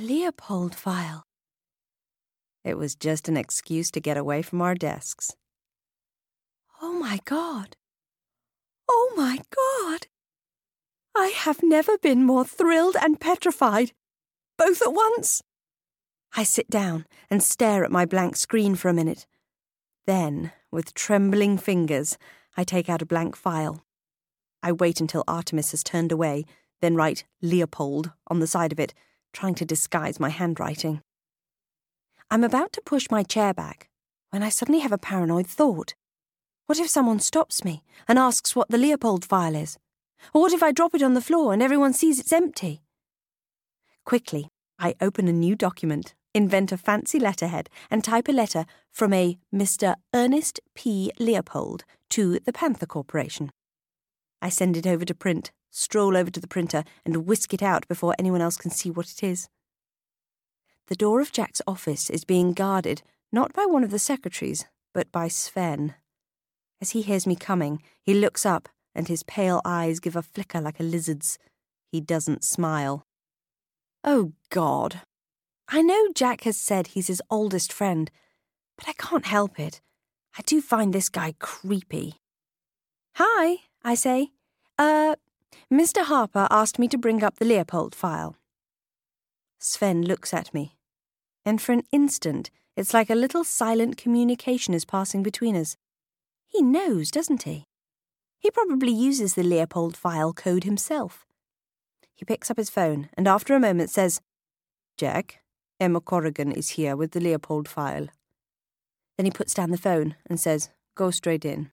Leopold file. It was just an excuse to get away from our desks. Oh my God. Oh my God. I have never been more thrilled and petrified, both at once. I sit down and stare at my blank screen for a minute. Then, with trembling fingers, I take out a blank file. I wait until Artemis has turned away, then write Leopold on the side of it, trying to disguise my handwriting. I'm about to push my chair back when I suddenly have a paranoid thought. What if someone stops me and asks what the Leopold file is? Or what if I drop it on the floor and everyone sees it's empty? Quickly, I open a new document, invent a fancy letterhead, and type a letter from a Mr. Ernest P. Leopold to the Panther Corporation. I send it over to print, stroll over to the printer, and whisk it out before anyone else can see what it is. The door of Jack's office is being guarded not by one of the secretaries, but by Sven. As he hears me coming, he looks up, and his pale eyes give a flicker like a lizard's. He doesn't smile. Oh, God. I know Jack has said he's his oldest friend, but I can't help it. I do find this guy creepy. Hi, I say. Mr. Harper asked me to bring up the Leopold file. Sven looks at me, and for an instant, it's like a little silent communication is passing between us. He knows, doesn't he? He probably uses the Leopold file code himself. He picks up his phone and after a moment says, "Jack, Emma Corrigan is here with the Leopold file." Then he puts down the phone and says, "Go straight in."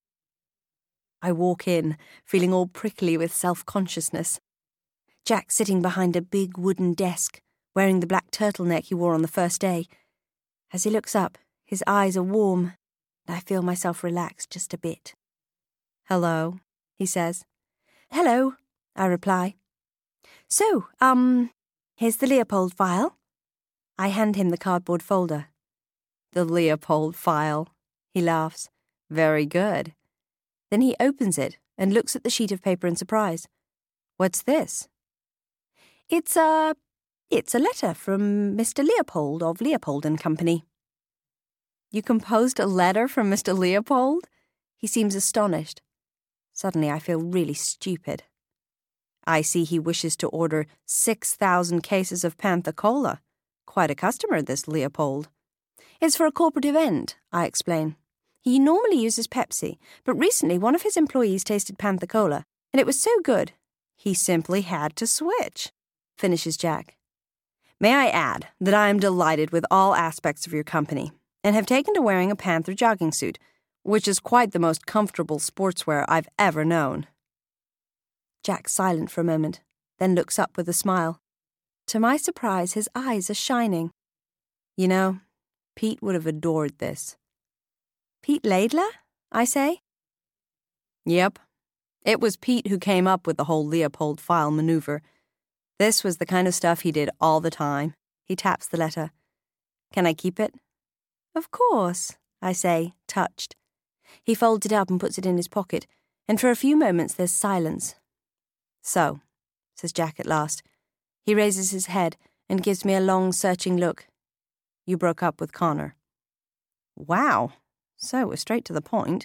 I walk in, feeling all prickly with self-consciousness. Jack's sitting behind a big wooden desk, wearing the black turtleneck he wore on the first day. As he looks up, his eyes are warm, and I feel myself relax just a bit. "Hello," he says. "Hello," I reply. "So, here's the Leopold file." I hand him the cardboard folder. "The Leopold file," he laughs. "Very good." Then he opens it and looks at the sheet of paper in surprise. "What's this?" It's a letter from Mr. Leopold of Leopold and Company." "You composed a letter from Mr. Leopold?" He seems astonished. Suddenly I feel really stupid. I see he wishes to order 6,000 cases of Panther Cola. Quite a customer, this Leopold. "It's for a corporate event," I explain. "He normally uses Pepsi, but recently one of his employees tasted Panther Cola, and it was so good, he simply had to switch," finishes Jack. "May I add that I am delighted with all aspects of your company, and have taken to wearing a Panther jogging suit, which is quite the most comfortable sportswear I've ever known." Jack's silent for a moment, then looks up with a smile. To my surprise, his eyes are shining. "You know, Pete would have adored this." "Pete Laidler?" I say. "Yep. It was Pete who came up with the whole Leopold file maneuver. This was the kind of stuff he did all the time." He taps the letter. "Can I keep it?" "Of course," I say, touched. He folds it up and puts it in his pocket, and for a few moments there's silence. "So," says Jack at last. He raises his head and gives me a long, searching look. "You broke up with Connor." "Wow. So we're straight to the point."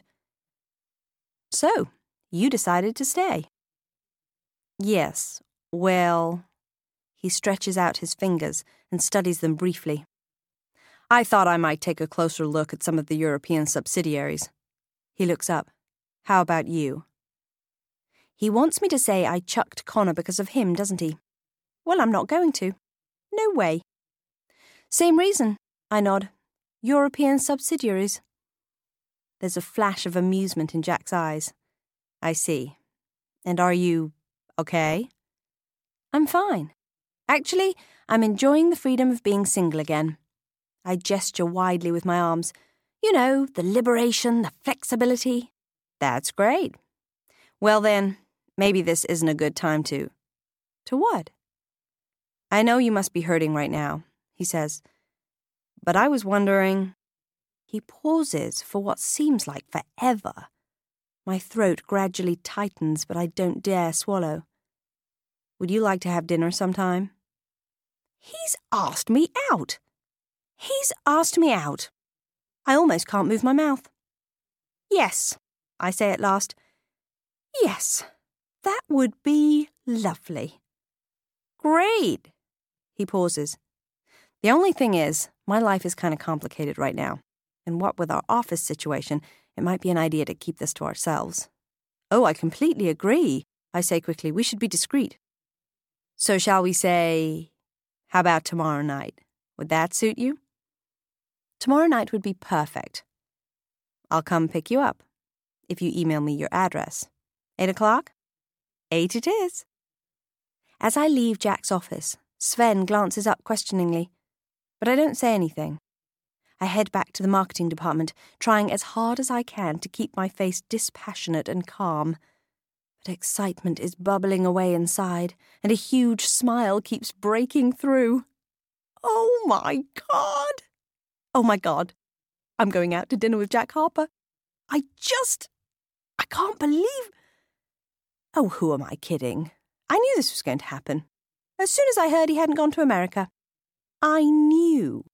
"So, you decided to stay." "Yes, well..." He stretches out his fingers and studies them briefly. "I thought I might take a closer look at some of the European subsidiaries." He looks up. "How about you?" He wants me to say I chucked Connor because of him, doesn't he? Well, I'm not going to. No way. "Same reason," I nod. "European subsidiaries." There's a flash of amusement in Jack's eyes. "I see. And are you okay?" "I'm fine. Actually, I'm enjoying the freedom of being single again." I gesture widely with my arms. "You know, the liberation, the flexibility." "That's great. Well then, maybe this isn't a good time to..." "To what?" "I know you must be hurting right now," he says. "But I was wondering..." He pauses for what seems like forever. My throat gradually tightens, but I don't dare swallow. "Would you like to have dinner sometime?" He's asked me out. He's asked me out. I almost can't move my mouth. Yes, I say at last. Yes, that would be lovely. Great. He pauses. The only thing is, my life is kind of complicated right now, and what with our office situation, it might be an idea to keep this to ourselves. Oh, I completely agree, I say quickly. We should be discreet. So shall we say, how about tomorrow night? Would that suit you? Tomorrow night would be perfect. I'll come pick you up, if you email me your address. 8 o'clock? 8 it is. As I leave Jack's office, Sven glances up questioningly, but I don't say anything. I head back to the marketing department, trying as hard as I can to keep my face dispassionate and calm. But excitement is bubbling away inside, and a huge smile keeps breaking through. Oh my God! Oh my God. I'm going out to dinner with Jack Harper. I can't believe... Oh, who am I kidding? I knew this was going to happen. As soon as I heard he hadn't gone to America, I knew.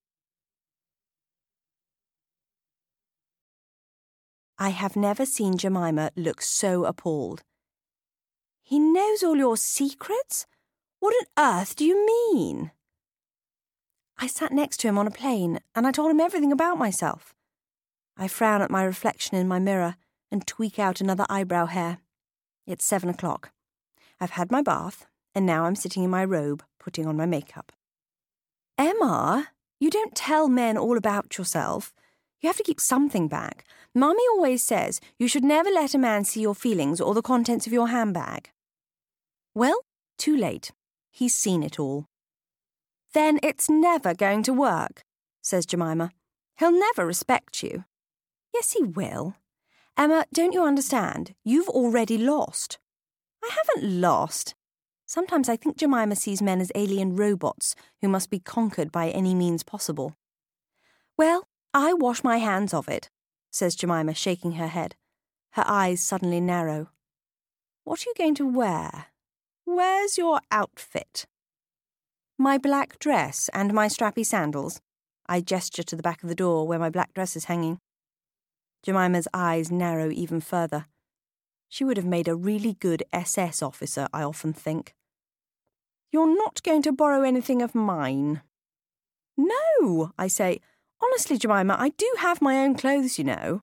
I have never seen Jemima look so appalled. He knows all your secrets? What on earth do you mean? I sat next to him on a plane, and I told him everything about myself. I frown at my reflection in my mirror and tweak out another eyebrow hair. It's 7 o'clock. I've had my bath, and now I'm sitting in my robe, putting on my makeup. Emma, you don't tell men all about yourself. You have to keep something back. Mummy always says you should never let a man see your feelings or the contents of your handbag. Well, too late. He's seen it all. Then it's never going to work, says Jemima. He'll never respect you. Yes, he will. Emma, don't you understand? You've already lost. I haven't lost. Sometimes I think Jemima sees men as alien robots who must be conquered by any means possible. Well, I wash my hands of it, says Jemima, shaking her head. Her eyes suddenly narrow. What are you going to wear? Where's your outfit? My black dress and my strappy sandals. I gesture to the back of the door where my black dress is hanging. Jemima's eyes narrow even further. She would have made a really good SS officer, I often think. You're not going to borrow anything of mine. No, I say. Honestly, Jemima, I do have my own clothes, you know.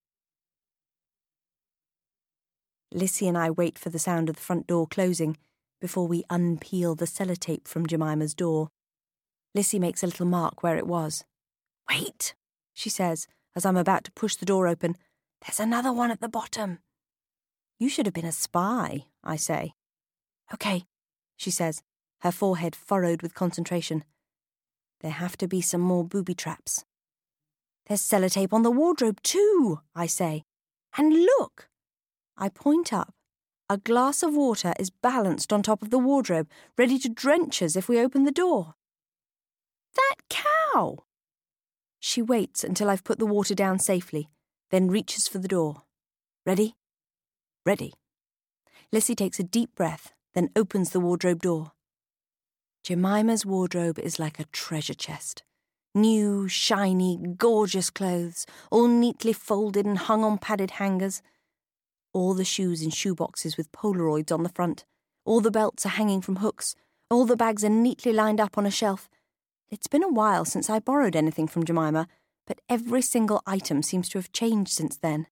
Lissy and I wait for the sound of the front door closing before we unpeel the sellotape from Jemima's door. Lissy makes a little mark where it was. Wait, she says, as I'm about to push the door open. There's another one at the bottom. You should have been a spy, I say. Okay, she says, her forehead furrowed with concentration. There have to be some more booby traps. There's sellotape on the wardrobe too, I say. And look! I point up. A glass of water is balanced on top of the wardrobe, ready to drench us if we open the door. That cow! She waits until I've put the water down safely, then reaches for the door. Ready? Ready. Lissy takes a deep breath, then opens the wardrobe door. Jemima's wardrobe is like a treasure chest. New, shiny, gorgeous clothes, all neatly folded and hung on padded hangers. All the shoes in shoeboxes with Polaroids on the front. All the belts are hanging from hooks. All the bags are neatly lined up on a shelf. It's been a while since I borrowed anything from Jemima, but every single item seems to have changed since then.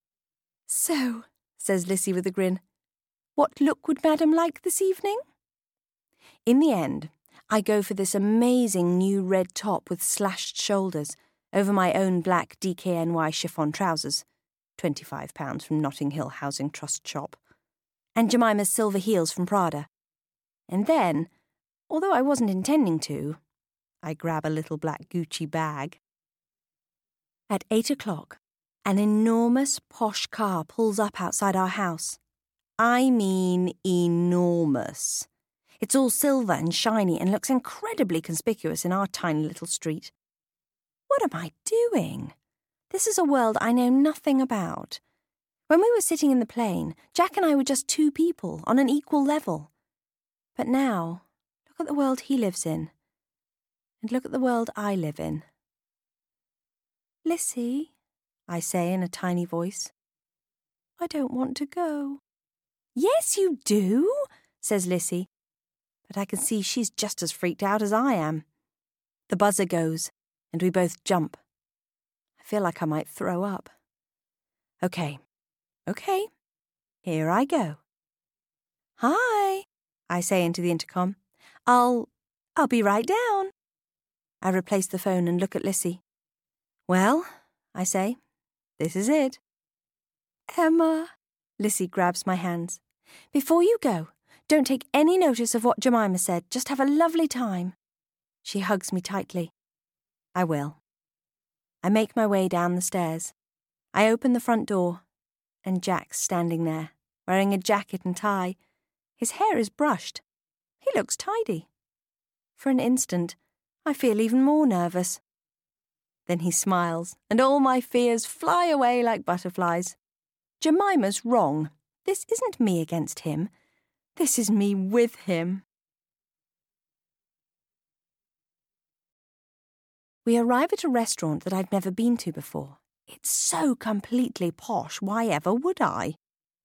So, says Lissy with a grin, what look would Madam like this evening? In the end, I go for this amazing new red top with slashed shoulders over my own black DKNY chiffon trousers, £25 from Notting Hill Housing Trust shop, and Jemima's silver heels from Prada. And then, although I wasn't intending to, I grab a little black Gucci bag. At 8 o'clock, an enormous posh car pulls up outside our house. I mean enormous. It's all silver and shiny and looks incredibly conspicuous in our tiny little street. What am I doing? This is a world I know nothing about. When we were sitting in the plane, Jack and I were just two people on an equal level. But now, look at the world he lives in. and look at the world I live in. Lissy, I say in a tiny voice. I don't want to go. Yes, you do, says Lissy, but I can see she's just as freaked out as I am. The buzzer goes, and we both jump. I feel like I might throw up. Okay, here I go. Hi, I say into the intercom. I'll be right down. I replace the phone and look at Lissy. Well, I say, this is it. Emma, Lissy grabs my hands. Before you go, don't take any notice of what Jemima said. Just have a lovely time. She hugs me tightly. I will. I make my way down the stairs. I open the front door, and Jack's standing there, wearing a jacket and tie. His hair is brushed. He looks tidy. For an instant, I feel even more nervous. Then he smiles, and all my fears fly away like butterflies. Jemima's wrong. This isn't me against him. This is me with him. We arrive at a restaurant that I've never been to before. It's so completely posh, why ever would I?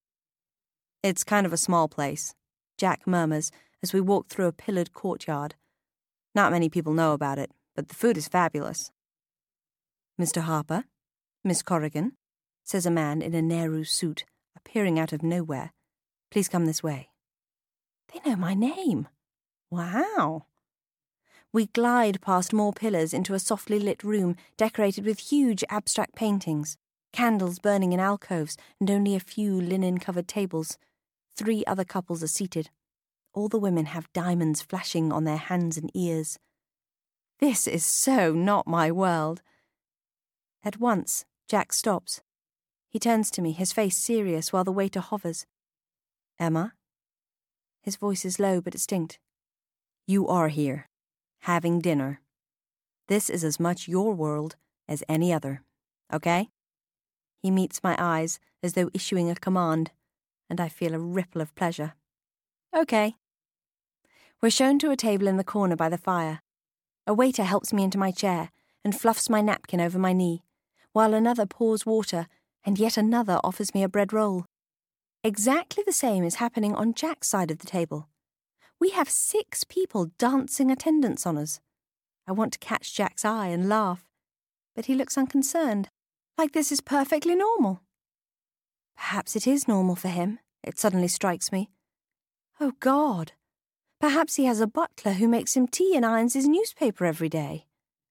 It's kind of a small place, Jack murmurs as we walk through a pillared courtyard. Not many people know about it, but the food is fabulous. Mr. Harper, Miss Corrigan, says a man in a Nehru suit, appearing out of nowhere. Please come this way. They know my name. Wow. We glide past more pillars into a softly lit room decorated with huge abstract paintings, candles burning in alcoves, and only a few linen-covered tables. 3 other couples are seated. All the women have diamonds flashing on their hands and ears. This is so not my world. At once, Jack stops. He turns to me, his face serious, while the waiter hovers. Emma? His voice is low but distinct. You are here, having dinner. This is as much your world as any other, okay? He meets my eyes as though issuing a command, and I feel a ripple of pleasure. Okay. We're shown to a table in the corner by the fire. A waiter helps me into my chair and fluffs my napkin over my knee, while another pours water and yet another offers me a bread roll. Exactly the same is happening on Jack's side of the table. We have 6 people dancing attendance on us. I want to catch Jack's eye and laugh, but he looks unconcerned, like this is perfectly normal. Perhaps it is normal for him, it suddenly strikes me. Oh, God. Perhaps he has a butler who makes him tea and irons his newspaper every day.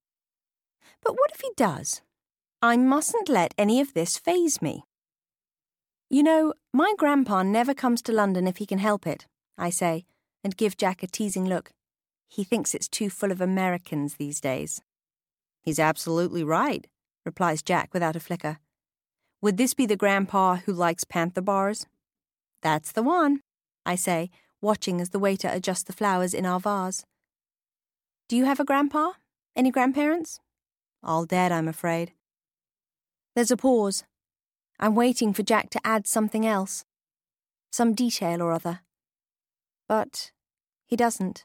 But what if he does? I mustn't let any of this faze me. You know, my grandpa never comes to London if he can help it, I say, and give Jack a teasing look. He thinks it's too full of Americans these days. He's absolutely right, replies Jack without a flicker. Would this be the grandpa who likes panther bars? That's the one, I say, watching as the waiter adjusts the flowers in our vase. Do you have a grandpa? Any grandparents? All dead, I'm afraid. There's a pause. I'm waiting for Jack to add something else. Some detail or other. But he doesn't.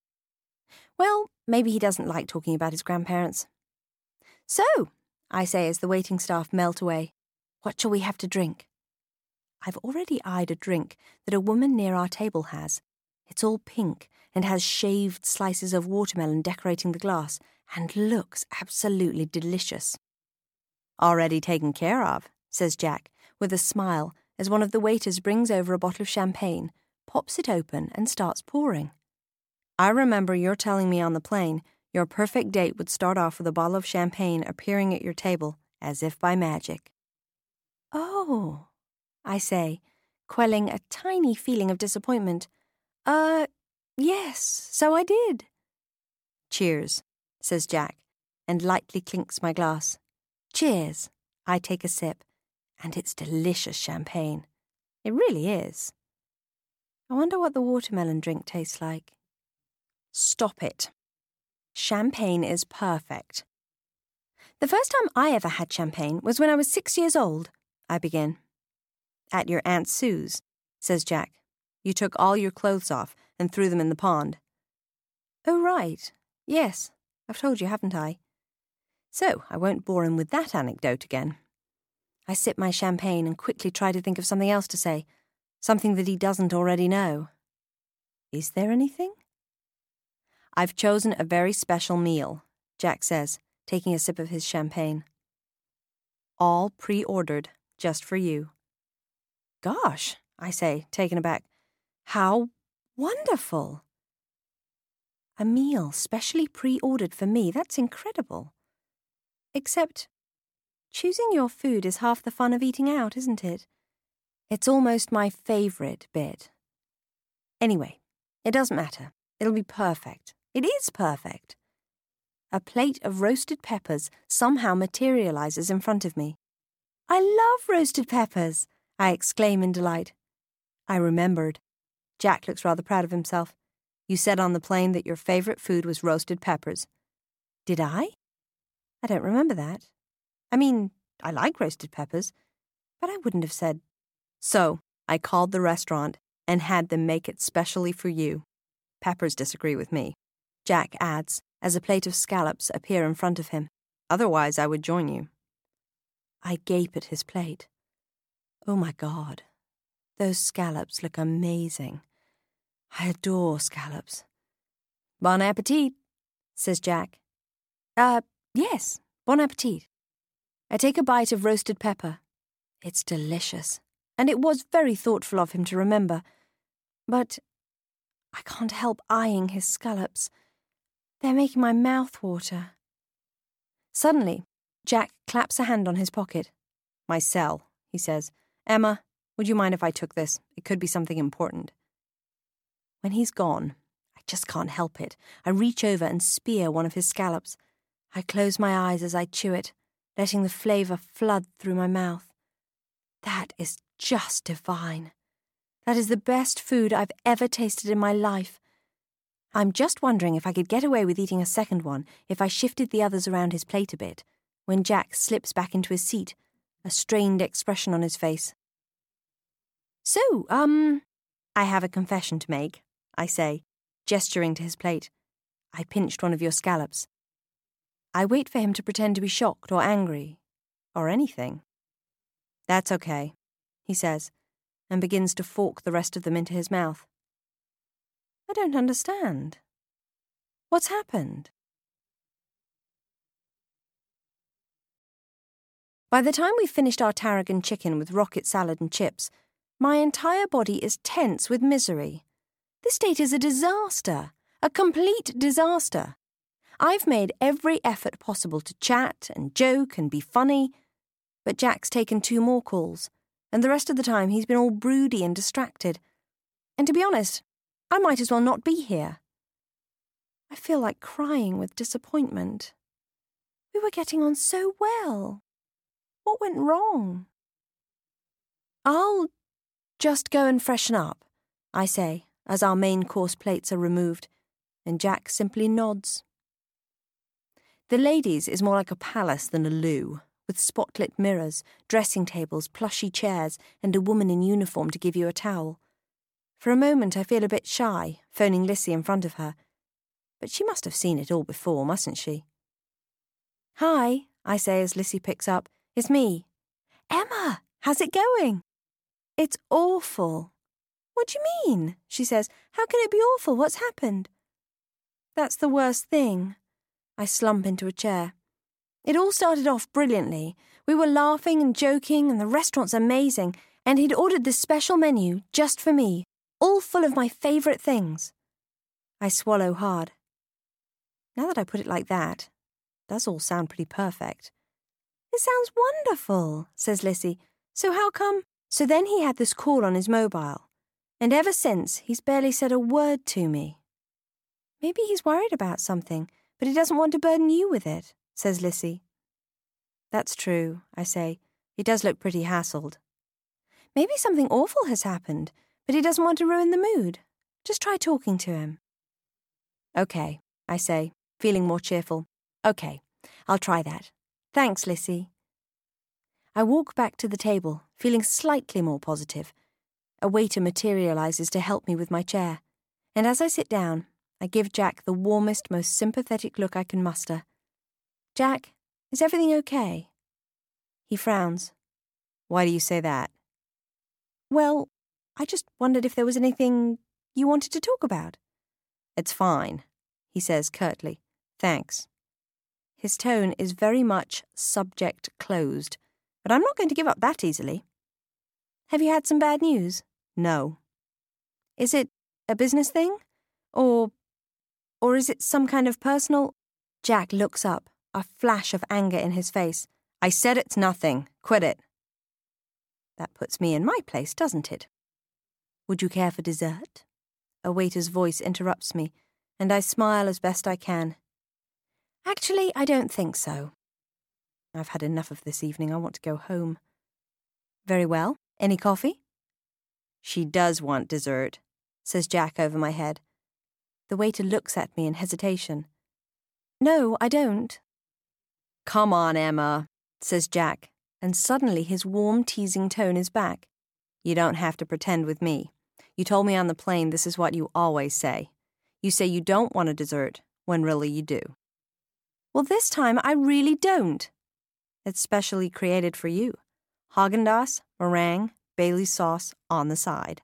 Well, maybe he doesn't like talking about his grandparents. So, I say as the waiting staff melt away, what shall we have to drink? I've already eyed a drink that a woman near our table has. It's all pink and has shaved slices of watermelon decorating the glass and looks absolutely delicious. Already taken care of, says Jack, with a smile as one of the waiters brings over a bottle of champagne, pops it open and starts pouring. I remember you're telling me on the plane your perfect date would start off with a bottle of champagne appearing at your table as if by magic. Oh, I say, quelling a tiny feeling of disappointment. Yes, so I did. Cheers, says Jack, and lightly clinks my glass. Cheers. I take a sip, and it's delicious champagne. It really is. I wonder what the watermelon drink tastes like. Stop it. Champagne is perfect. The first time I ever had champagne was when I was 6 years old, I begin. At your Aunt Sue's, says Jack. You took all your clothes off and threw them in the pond. Oh, right. Yes, I've told you, haven't I? So I won't bore him with that anecdote again. I sip my champagne and quickly try to think of something else to say, something that he doesn't already know. Is there anything? I've chosen a very special meal, Jack says, taking a sip of his champagne. All pre-ordered, just for you. Gosh, I say, taken aback. How wonderful. A meal specially pre-ordered for me, that's incredible. Except, choosing your food is half the fun of eating out, isn't it? It's almost my favourite bit. Anyway, it doesn't matter. It'll be perfect. It is perfect. A plate of roasted peppers somehow materialises in front of me. I love roasted peppers, I exclaim in delight. I remembered. Jack looks rather proud of himself. You said on the plane that your favourite food was roasted peppers. Did I? I don't remember that. I mean, I like roasted peppers, but I wouldn't have said. So, I called the restaurant and had them make it specially for you. Peppers disagree with me, Jack adds, as a plate of scallops appear in front of him. Otherwise, I would join you. I gape at his plate. Oh my God, those scallops look amazing. I adore scallops. Bon appetit, says Jack. Yes, bon appetit. I take a bite of roasted pepper. It's delicious, and it was very thoughtful of him to remember. But I can't help eyeing his scallops. They're making my mouth water. Suddenly, Jack claps a hand on his pocket. My cell, he says. Emma, would you mind if I took this? It could be something important. When he's gone, I just can't help it. I reach over and spear one of his scallops. I close my eyes as I chew it, letting the flavour flood through my mouth. That is just divine. That is the best food I've ever tasted in my life. I'm just wondering if I could get away with eating a second one if I shifted the others around his plate a bit, when Jack slips back into his seat, a strained expression on his face. So, I have a confession to make, I say, gesturing to his plate. I pinched one of your scallops. I wait for him to pretend to be shocked or angry, or anything. That's okay, he says, and begins to fork the rest of them into his mouth. I don't understand. What's happened? By the time we've finished our tarragon chicken with rocket salad and chips, my entire body is tense with misery. This date is a disaster, a complete disaster. I've made every effort possible to chat and joke and be funny, but Jack's taken 2 more calls, and the rest of the time he's been all broody and distracted. And to be honest, I might as well not be here. I feel like crying with disappointment. We were getting on so well. What went wrong? I'll just go and freshen up, I say, as our main course plates are removed, and Jack simply nods. The ladies' is more like a palace than a loo, with spotlit mirrors, dressing tables, plushy chairs, and a woman in uniform to give you a towel. For a moment I feel a bit shy, phoning Lissy in front of her. But she must have seen it all before, mustn't she? Hi, I say as Lissy picks up. It's me. Emma, how's it going? It's awful. What do you mean? She says. How can it be awful? What's happened? That's the worst thing. I slump into a chair. It all started off brilliantly. We were laughing and joking, and the restaurant's amazing, and he'd ordered this special menu just for me, all full of my favourite things. I swallow hard. Now that I put it like that, it does all sound pretty perfect. It sounds wonderful, says Lissy. So how come? So then he had this call on his mobile, and ever since he's barely said a word to me. Maybe he's worried about something, but he doesn't want to burden you with it, says Lissy. That's true, I say. He does look pretty hassled. Maybe something awful has happened, but he doesn't want to ruin the mood. Just try talking to him. Okay, I say, feeling more cheerful. Okay, I'll try that. Thanks, Lissy. I walk back to the table, feeling slightly more positive. A waiter materialises to help me with my chair, and as I sit down, I give Jack the warmest, most sympathetic look I can muster. Jack, is everything okay? He frowns. Why do you say that? Well, I just wondered if there was anything you wanted to talk about. It's fine, he says curtly. Thanks. His tone is very much subject closed, but I'm not going to give up that easily. Have you had some bad news? No. Is it a business thing? Or is it some kind of personal... Jack looks up, a flash of anger in his face. I said it's nothing. Quit it. That puts me in my place, doesn't it? Would you care for dessert? A waiter's voice interrupts me, and I smile as best I can. Actually, I don't think so. I've had enough of this evening. I want to go home. Very well. Any coffee? She does want dessert, says Jack over my head. The waiter looks at me in hesitation. No, I don't. Come on, Emma, says Jack, and suddenly his warm, teasing tone is back. You don't have to pretend with me. You told me on the plane this is what you always say. You say you don't want a dessert, when really you do. Well, this time I really don't. It's specially created for you. Haagen-Dazs, meringue, Bailey's sauce on the side.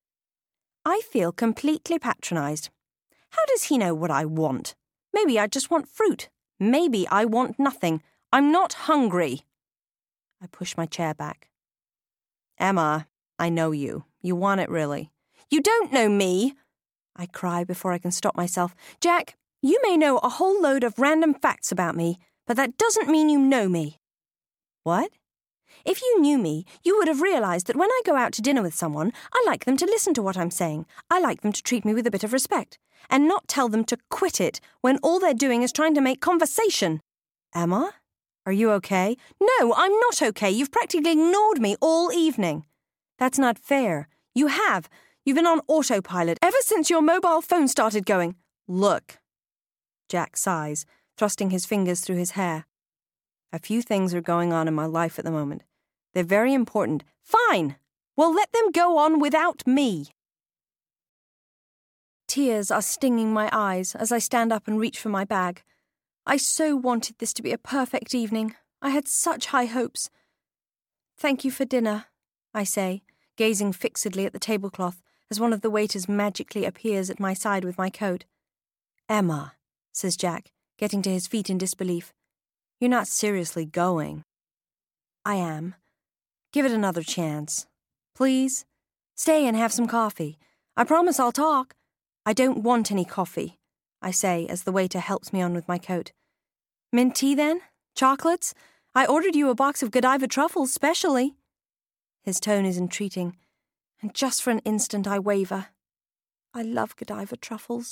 I feel completely patronized. How does he know what I want? Maybe I just want fruit. Maybe I want nothing. I'm not hungry. I push my chair back. Emma, I know you. You want it really. You don't know me, I cry before I can stop myself. Jack, you may know a whole load of random facts about me, but that doesn't mean you know me. What? If you knew me, you would have realized that when I go out to dinner with someone, I like them to listen to what I'm saying. I like them to treat me with a bit of respect, and not tell them to quit it when all they're doing is trying to make conversation. Emma? Are you okay? No, I'm not okay. You've practically ignored me all evening. That's not fair. You have. You've been on autopilot ever since your mobile phone started going. Look. Jack sighs, thrusting his fingers through his hair. A few things are going on in my life at the moment. They're very important. Fine! Well, let them go on without me. Tears are stinging my eyes as I stand up and reach for my bag. I so wanted this to be a perfect evening. I had such high hopes. Thank you for dinner, I say, gazing fixedly at the tablecloth as one of the waiters magically appears at my side with my coat. Emma, says Jack, getting to his feet in disbelief. You're not seriously going. I am. Give it another chance. Please? Stay and have some coffee. I promise I'll talk. I don't want any coffee, I say as the waiter helps me on with my coat. Mint tea then? Chocolates? I ordered you a box of Godiva truffles specially. His tone is entreating, and just for an instant I waver. I love Godiva truffles.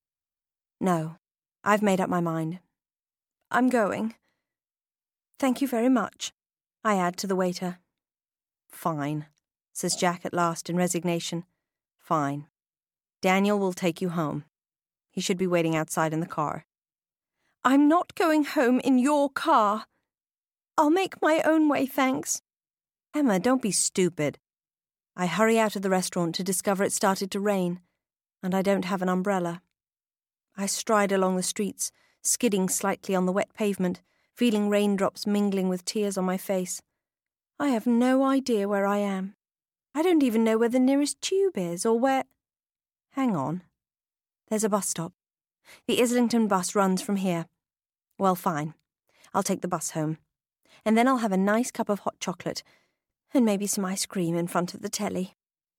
No, I've made up my mind. I'm going. Thank you very much, I add to the waiter. Fine, says Jack at last in resignation. Fine. Daniel will take you home. He should be waiting outside in the car. I'm not going home in your car. I'll make my own way, thanks. Emma, don't be stupid. I hurry out of the restaurant to discover it started to rain, and I don't have an umbrella. I stride along the streets, skidding slightly on the wet pavement, feeling raindrops mingling with tears on my face. I have no idea where I am. I don't even know where the nearest tube is, or where... Hang on. There's a bus stop. The Islington bus runs from here. Well, fine. I'll take the bus home. And then I'll have a nice cup of hot chocolate, and maybe some ice cream in front of the telly.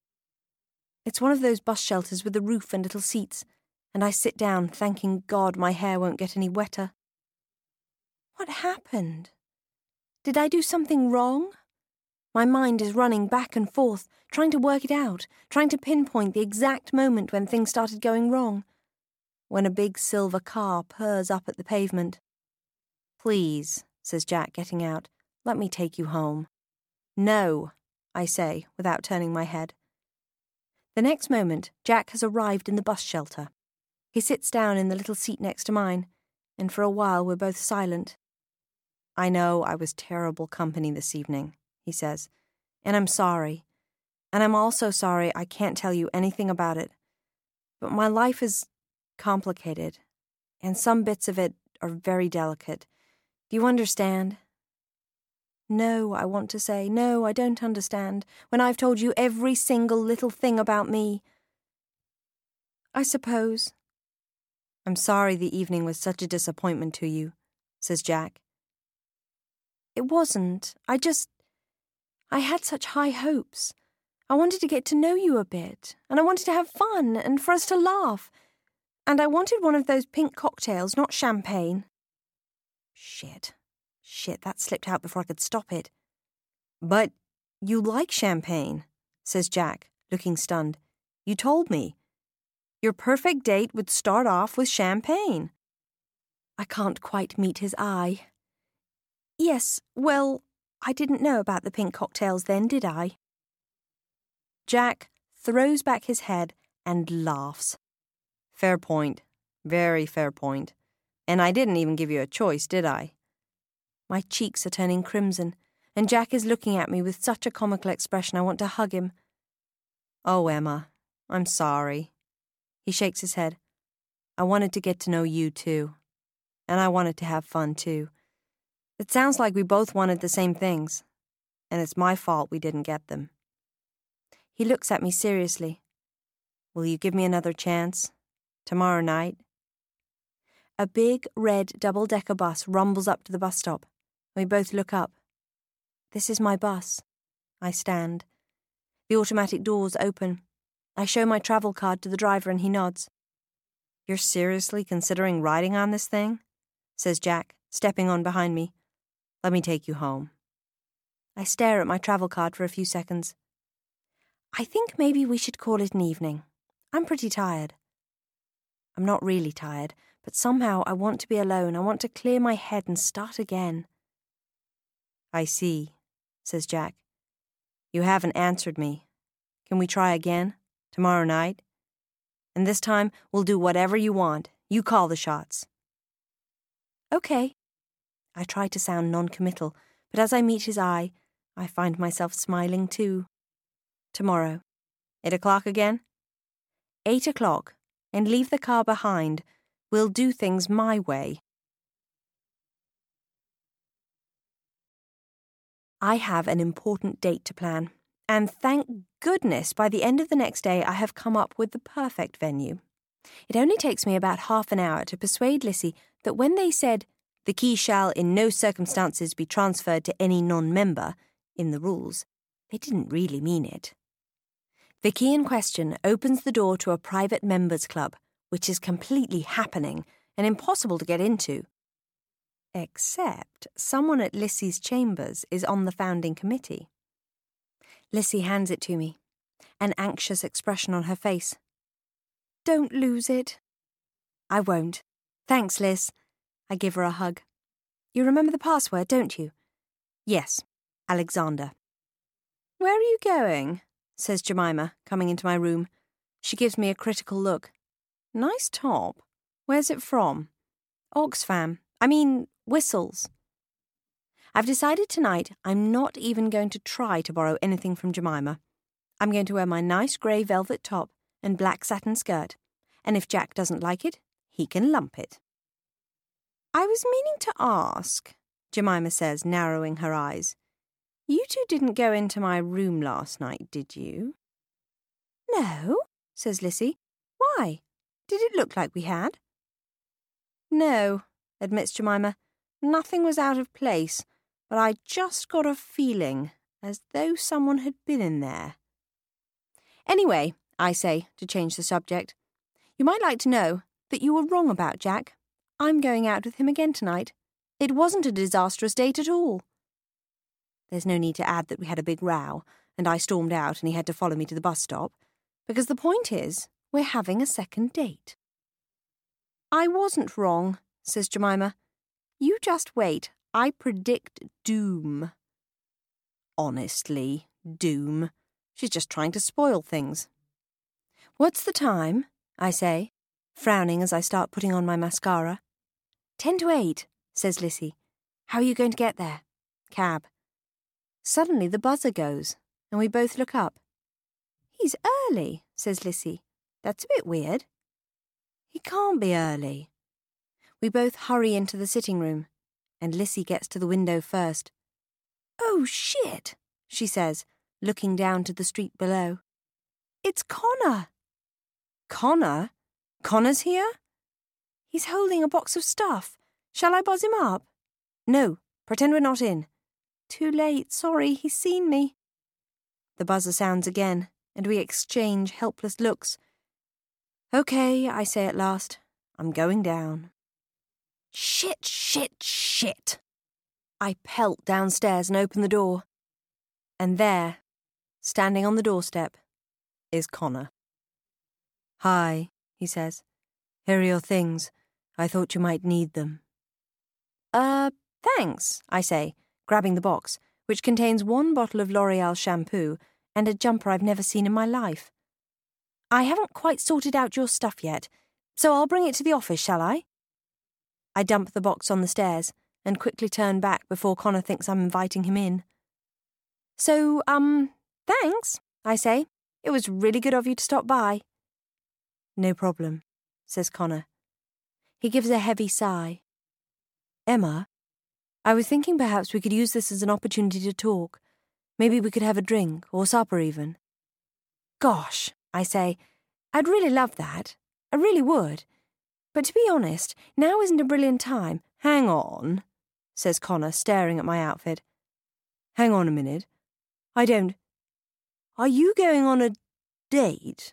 It's one of those bus shelters with a roof and little seats, and I sit down, thanking God my hair won't get any wetter. What happened? Did I do something wrong? My mind is running back and forth, trying to work it out, trying to pinpoint the exact moment when things started going wrong. When a big silver car purrs up at the pavement. Please, says Jack, getting out, let me take you home. No, I say, without turning my head. The next moment, Jack has arrived in the bus shelter. He sits down in the little seat next to mine, and for a while we're both silent. I know I was terrible company this evening, he says, and I'm sorry. And I'm also sorry I can't tell you anything about it. But my life is complicated, and some bits of it are very delicate. Do you understand? No, I want to say. No, I don't understand, when I've told you every single little thing about me. I suppose. I'm sorry the evening was such a disappointment to you, says Jack. It wasn't. I had such high hopes. I wanted to get to know you a bit, and I wanted to have fun, and for us to laugh. And I wanted one of those pink cocktails, not champagne. Shit, that slipped out before I could stop it. But you like champagne, says Jack, looking stunned. You told me. Your perfect date would start off with champagne. I can't quite meet his eye. Yes, well, I didn't know about the pink cocktails then, did I? Jack throws back his head and laughs. Fair point. Very fair point. And I didn't even give you a choice, did I? My cheeks are turning crimson, and Jack is looking at me with such a comical expression I want to hug him. Oh, Emma, I'm sorry. He shakes his head. I wanted to get to know you too. And I wanted to have fun too. It sounds like we both wanted the same things, and it's my fault we didn't get them. He looks at me seriously. Will you give me another chance? Tomorrow night? A big red double-decker bus rumbles up to the bus stop. We both look up. This is my bus. I stand. The automatic doors open. I show my travel card to the driver and he nods. You're seriously considering riding on this thing? Says Jack, stepping on behind me. Let me take you home. I stare at my travel card for a few seconds. I think maybe we should call it an evening. I'm pretty tired. I'm not really tired, but somehow I want to be alone. I want to clear my head and start again. I see, says Jack. You haven't answered me. Can we try again? Tomorrow night? And this time we'll do whatever you want. You call the shots. Okay. I try to sound non-committal, but as I meet his eye, I find myself smiling too. Tomorrow. 8 o'clock again? 8 o'clock, and leave the car behind. We'll do things my way. I have an important date to plan, and thank goodness by the end of the next day I have come up with the perfect venue. It only takes me about half an hour to persuade Lissy that when they said, the key shall in no circumstances be transferred to any non-member, in the rules, they didn't really mean it. The key in question opens the door to a private members' club, which is completely happening and impossible to get into. Except someone at Lissy's chambers is on the founding committee. Lissy hands it to me, an anxious expression on her face. Don't lose it. I won't. Thanks, Liz. I give her a hug. You remember the password, don't you? Yes, Alexander. Where are you going? Says Jemima, coming into my room. She gives me a critical look. Nice top. Where's it from? Oxfam. Whistles. I've decided tonight I'm not even going to try to borrow anything from Jemima. I'm going to wear my nice grey velvet top and black satin skirt, and if Jack doesn't like it, he can lump it. I was meaning to ask, Jemima says, narrowing her eyes. You two didn't go into my room last night, did you? No, says Lissy. Why? Did it look like we had? No, admits Jemima. Nothing was out of place, but I just got a feeling as though someone had been in there. Anyway, I say, to change the subject, you might like to know that you were wrong about Jack. I'm going out with him again tonight. It wasn't a disastrous date at all. There's no need to add that we had a big row, and I stormed out and he had to follow me to the bus stop, because the point is, we're having a second date. I wasn't wrong, says Jemima. You just wait. I predict doom. Honestly, doom. She's just trying to spoil things. What's the time? I say, frowning as I start putting on my mascara. 10 to 8, says Lissy. How are you going to get there? Cab. Suddenly the buzzer goes, and we both look up. He's early, says Lissy. That's a bit weird. He can't be early. We both hurry into the sitting room, and Lissy gets to the window first. "Oh, shit," she says, looking down to the street below. "It's Connor." "Connor? Connor's here?" "He's holding a box of stuff. Shall I buzz him up?" "No, pretend we're not in." "Too late, sorry, he's seen me." The buzzer sounds again, and we exchange helpless looks. "Okay," I say at last. "I'm going down." Shit, shit, shit. I pelt downstairs and open the door. And there, standing on the doorstep, is Connor. "Hi," he says. "Here are your things. I thought you might need them." Thanks," I say, grabbing the box, which contains 1 bottle of L'Oreal shampoo and a jumper I've never seen in my life. "I haven't quite sorted out your stuff yet, so I'll bring it to the office, shall I?" I dump the box on the stairs and quickly turn back before Connor thinks I'm inviting him in. "So, thanks," I say. "It was really good of you to stop by." "No problem," says Connor. He gives a heavy sigh. "Emma, I was thinking perhaps we could use this as an opportunity to talk. Maybe we could have a drink, or supper even." "Gosh," I say, "I'd really love that. I really would. But to be honest, now isn't a brilliant time." "Hang on," says Connor, staring at my outfit. "Hang on a minute. Are you going on a date?"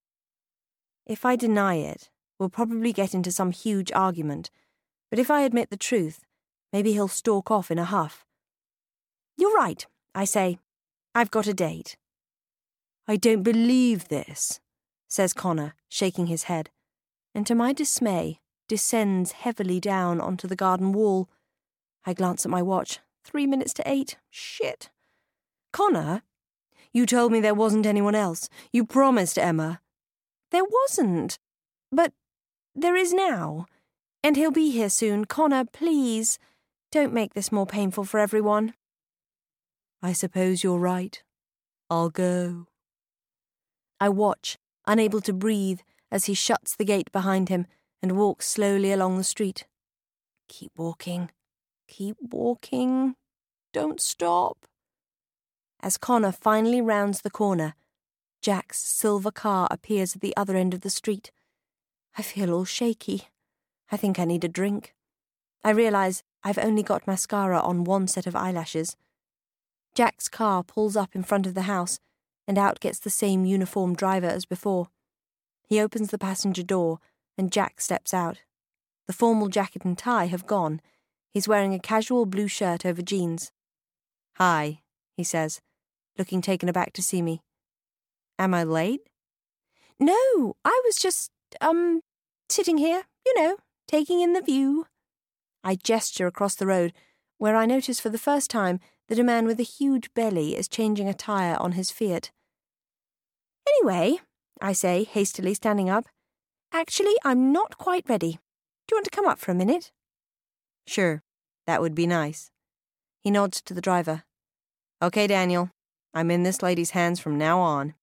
If I deny it, we'll probably get into some huge argument, but if I admit the truth, maybe he'll stalk off in a huff. "You're right," I say. "I've got a date." "I don't believe this," says Connor, shaking his head, and to my dismay, descends heavily down onto the garden wall. I glance at my watch. 3 minutes to 8. Shit. "Connor, you told me there wasn't anyone else. You promised Emma." "There wasn't. But there is now. And he'll be here soon. Connor, please, don't make this more painful for everyone." "I suppose you're right. I'll go." I watch, unable to breathe, as he shuts the gate behind him and walks slowly along the street. Keep walking. Keep walking. Don't stop. As Connor finally rounds the corner, Jack's silver car appears at the other end of the street. I feel all shaky. I think I need a drink. I realise I've only got mascara on 1 set of eyelashes. Jack's car pulls up in front of the house, and out gets the same uniformed driver as before. He opens the passenger door, and Jack steps out. The formal jacket and tie have gone. He's wearing a casual blue shirt over jeans. "Hi," he says, looking taken aback to see me. "Am I late?" "No, I was just, sitting here, taking in the view." I gesture across the road, where I notice for the first time that a man with a huge belly is changing a tyre on his Fiat. "Anyway," I say, hastily standing up, "actually, I'm not quite ready. Do you want to come up for a minute?" "Sure, that would be nice." He nods to the driver. "Okay, Daniel, I'm in this lady's hands from now on."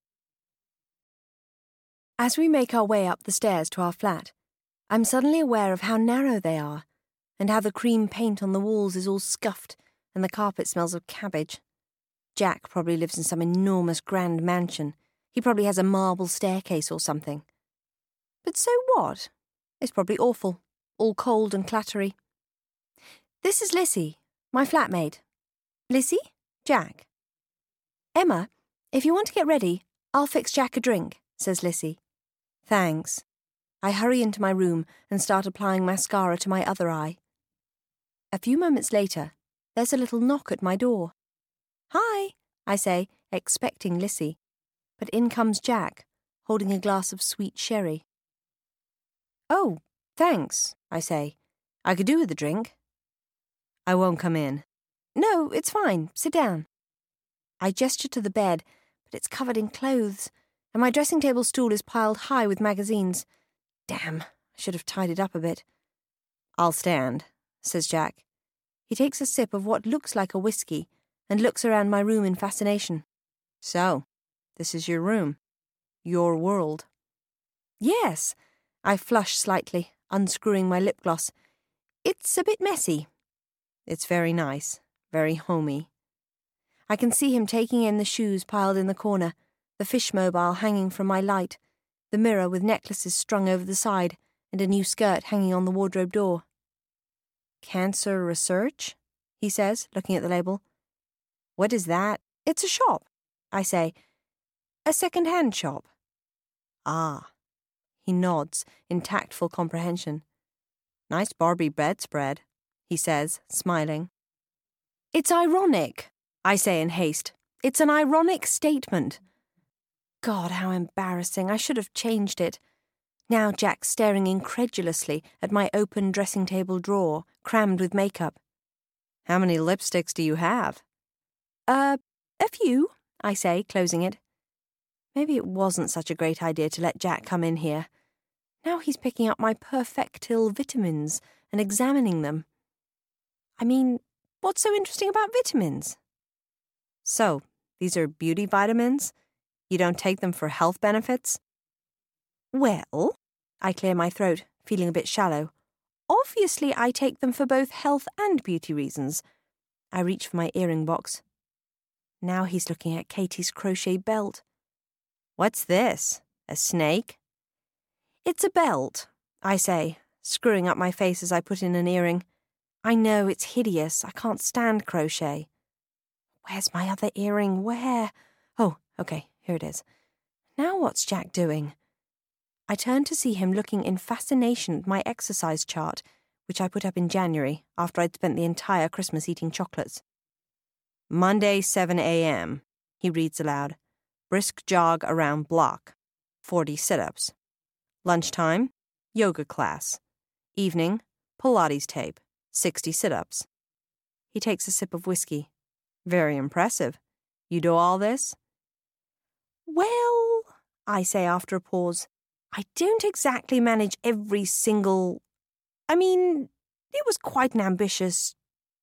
As we make our way up the stairs to our flat, I'm suddenly aware of how narrow they are, and how the cream paint on the walls is all scuffed and the carpet smells of cabbage. Jack probably lives in some enormous grand mansion. He probably has a marble staircase or something. But so what? It's probably awful, all cold and clattery. "This is Lissy, my flatmate." "Lissy?" "Jack." "Emma, if you want to get ready, I'll fix Jack a drink," says Lissy. "Thanks." I hurry into my room and start applying mascara to my other eye. A few moments later, there's a little knock at my door. "Hi," I say, expecting Lissy. But in comes Jack, holding a glass of sweet sherry. "Oh, thanks," I say. "I could do with a drink." "I won't come in." "No, it's fine. Sit down." I gesture to the bed, but it's covered in clothes, and my dressing table stool is piled high with magazines. Damn, I should have tied it up a bit. "I'll stand," says Jack. He takes a sip of what looks like a whiskey and looks around my room in fascination. "So, this is your room. Your world." "Yes, I flush slightly, unscrewing my lip gloss. It's a bit messy. It's very nice, very homey. I can see him taking in the shoes piled in the corner, the fish mobile hanging from my light, the mirror with necklaces strung over the side, and a new skirt hanging on the wardrobe door. Cancer research? He says, looking at the label. What is that? It's a shop, I say. A second-hand shop. Ah. He nods in tactful comprehension. Nice Barbie bedspread, he says, smiling. It's ironic, I say in haste. It's an ironic statement. God, how embarrassing. I should have changed it. Now Jack's staring incredulously at my open dressing table drawer, crammed with makeup. How many lipsticks do you have? A few, I say, closing it. Maybe it wasn't such a great idea to let Jack come in here. Now he's picking up my Perfectil vitamins and examining them. I mean, what's so interesting about vitamins? So, these are beauty vitamins? You don't take them for health benefits? Well, I clear my throat, feeling a bit shallow. Obviously, I take them for both health and beauty reasons. I reach for my earring box. Now he's looking at Katie's crochet belt. What's this? A snake? It's a belt, I say, screwing up my face as I put in an earring. I know, it's hideous. I can't stand crochet. Where's my other earring? Where? Oh, okay, here it is. Now what's Jack doing? I turn to see him looking in fascination at my exercise chart, which I put up in January after I'd spent the entire Christmas eating chocolates. Monday, 7 a.m., he reads aloud. Brisk jog around block. 40 sit-ups. Lunchtime, yoga class. Evening, Pilates tape. 60 sit-ups. He takes a sip of whiskey. Very impressive. You do all this? Well, I say after a pause, I don't exactly manage every single... I mean, it was quite an ambitious...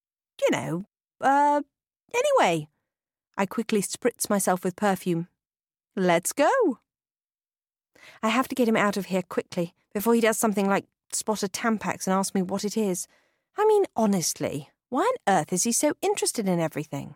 Anyway, I quickly spritz myself with perfume. Let's go. I have to get him out of here quickly before he does something like spot a Tampax and ask me what it is. I mean, honestly, why on earth is he so interested in everything?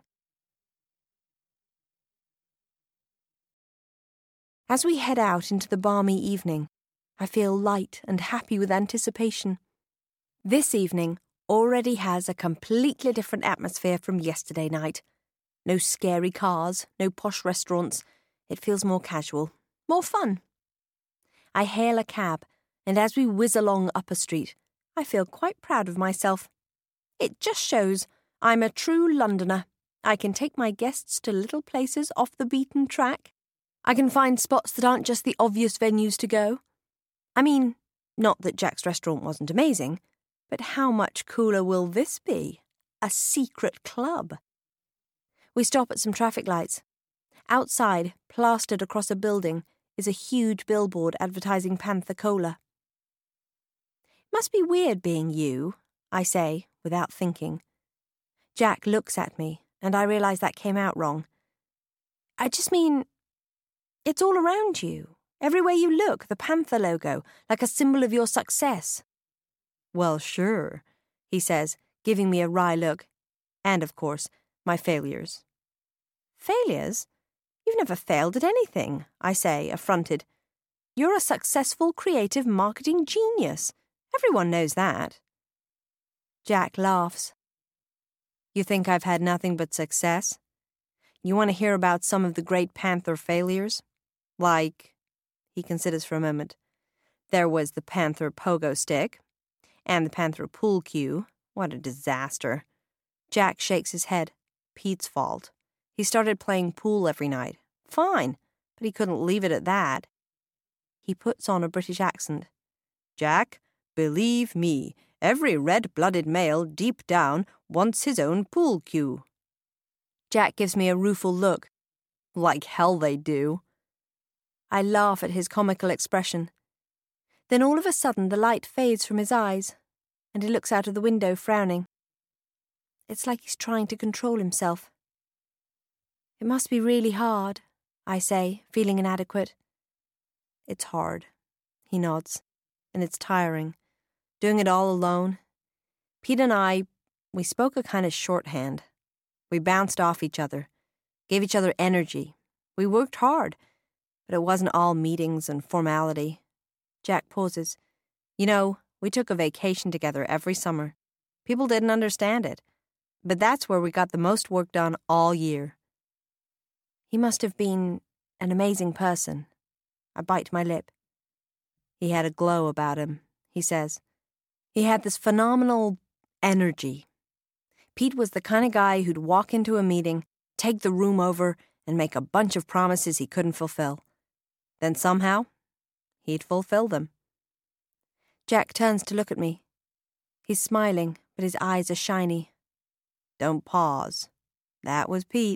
As we head out into the balmy evening, I feel light and happy with anticipation. This evening already has a completely different atmosphere from yesterday night. No scary cars, no posh restaurants. It feels more casual, more fun. I hail a cab, and as we whiz along Upper Street, I feel quite proud of myself. It just shows I'm a true Londoner. I can take my guests to little places off the beaten track. I can find spots that aren't just the obvious venues to go. I mean, not that Jack's restaurant wasn't amazing, but how much cooler will this be? A secret club. We stop at some traffic lights. Outside, plastered across a building, is a huge billboard advertising Panther Cola. Must be weird being you, I say, without thinking. Jack looks at me, and I realise that came out wrong. I just mean, it's all around you. Everywhere you look, the Panther logo, like a symbol of your success. Well, sure, he says, giving me a wry look. And, of course, my failures. Failures? You've never failed at anything, I say, affronted. You're a successful creative marketing genius. Everyone knows that. Jack laughs. You think I've had nothing but success? You want to hear about some of the great Panther failures? Like, he considers for a moment. There was the Panther pogo stick, and the Panther pool cue. What a disaster. Jack shakes his head. Pete's fault. He started playing pool every night. Fine, but he couldn't leave it at that. He puts on a British accent. Jack, believe me, every red-blooded male deep down wants his own pool cue. Jack gives me a rueful look. Like hell they do. I laugh at his comical expression. Then all of a sudden the light fades from his eyes, and he looks out of the window frowning. It's like he's trying to control himself. It must be really hard, I say, feeling inadequate. It's hard, he nods. and it's tiring. Doing it all alone. Pete and I, we spoke a kind of shorthand. We bounced off each other, gave each other energy. We worked hard, but it wasn't all meetings and formality. Jack pauses. You know, we took a vacation together every summer. People didn't understand it, but that's where we got the most work done all year. He must have been an amazing person. I bite my lip. He had a glow about him, he says. He had this phenomenal energy. Pete was the kind of guy who'd walk into a meeting, take the room over, and make a bunch of promises he couldn't fulfill. Then somehow, he'd fulfill them. Jack turns to look at me. He's smiling, but his eyes are shiny. Don't pause. That was Pete.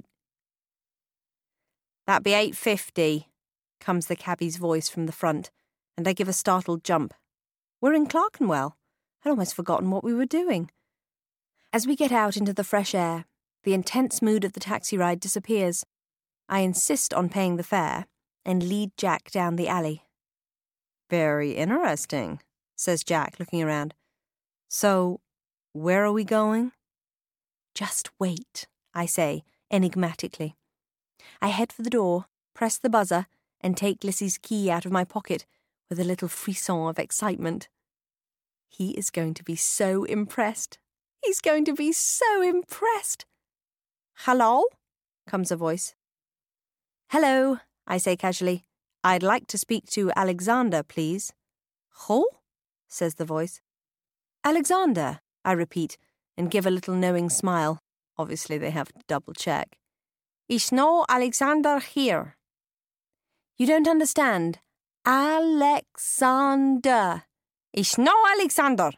That be 8:50, comes the cabbie's voice from the front, and I give a startled jump. We're in Clerkenwell. I'd almost forgotten what we were doing. As we get out into the fresh air, the intense mood of the taxi ride disappears. I insist on paying the fare and lead Jack down the alley. Very interesting, says Jack, looking around. So, where are we going? Just wait, I say, enigmatically. I head for the door, press the buzzer, and take Lissy's key out of my pocket with a little frisson of excitement. He is going to be so impressed. He's going to be so impressed. Hello? Comes a voice. Hello, I say casually. I'd like to speak to Alexander, please. Who? Says the voice. Alexander, I repeat, and give a little knowing smile. Obviously they have to double-check. Is no Alexander here. You don't understand. Alexander. Is no Alexander.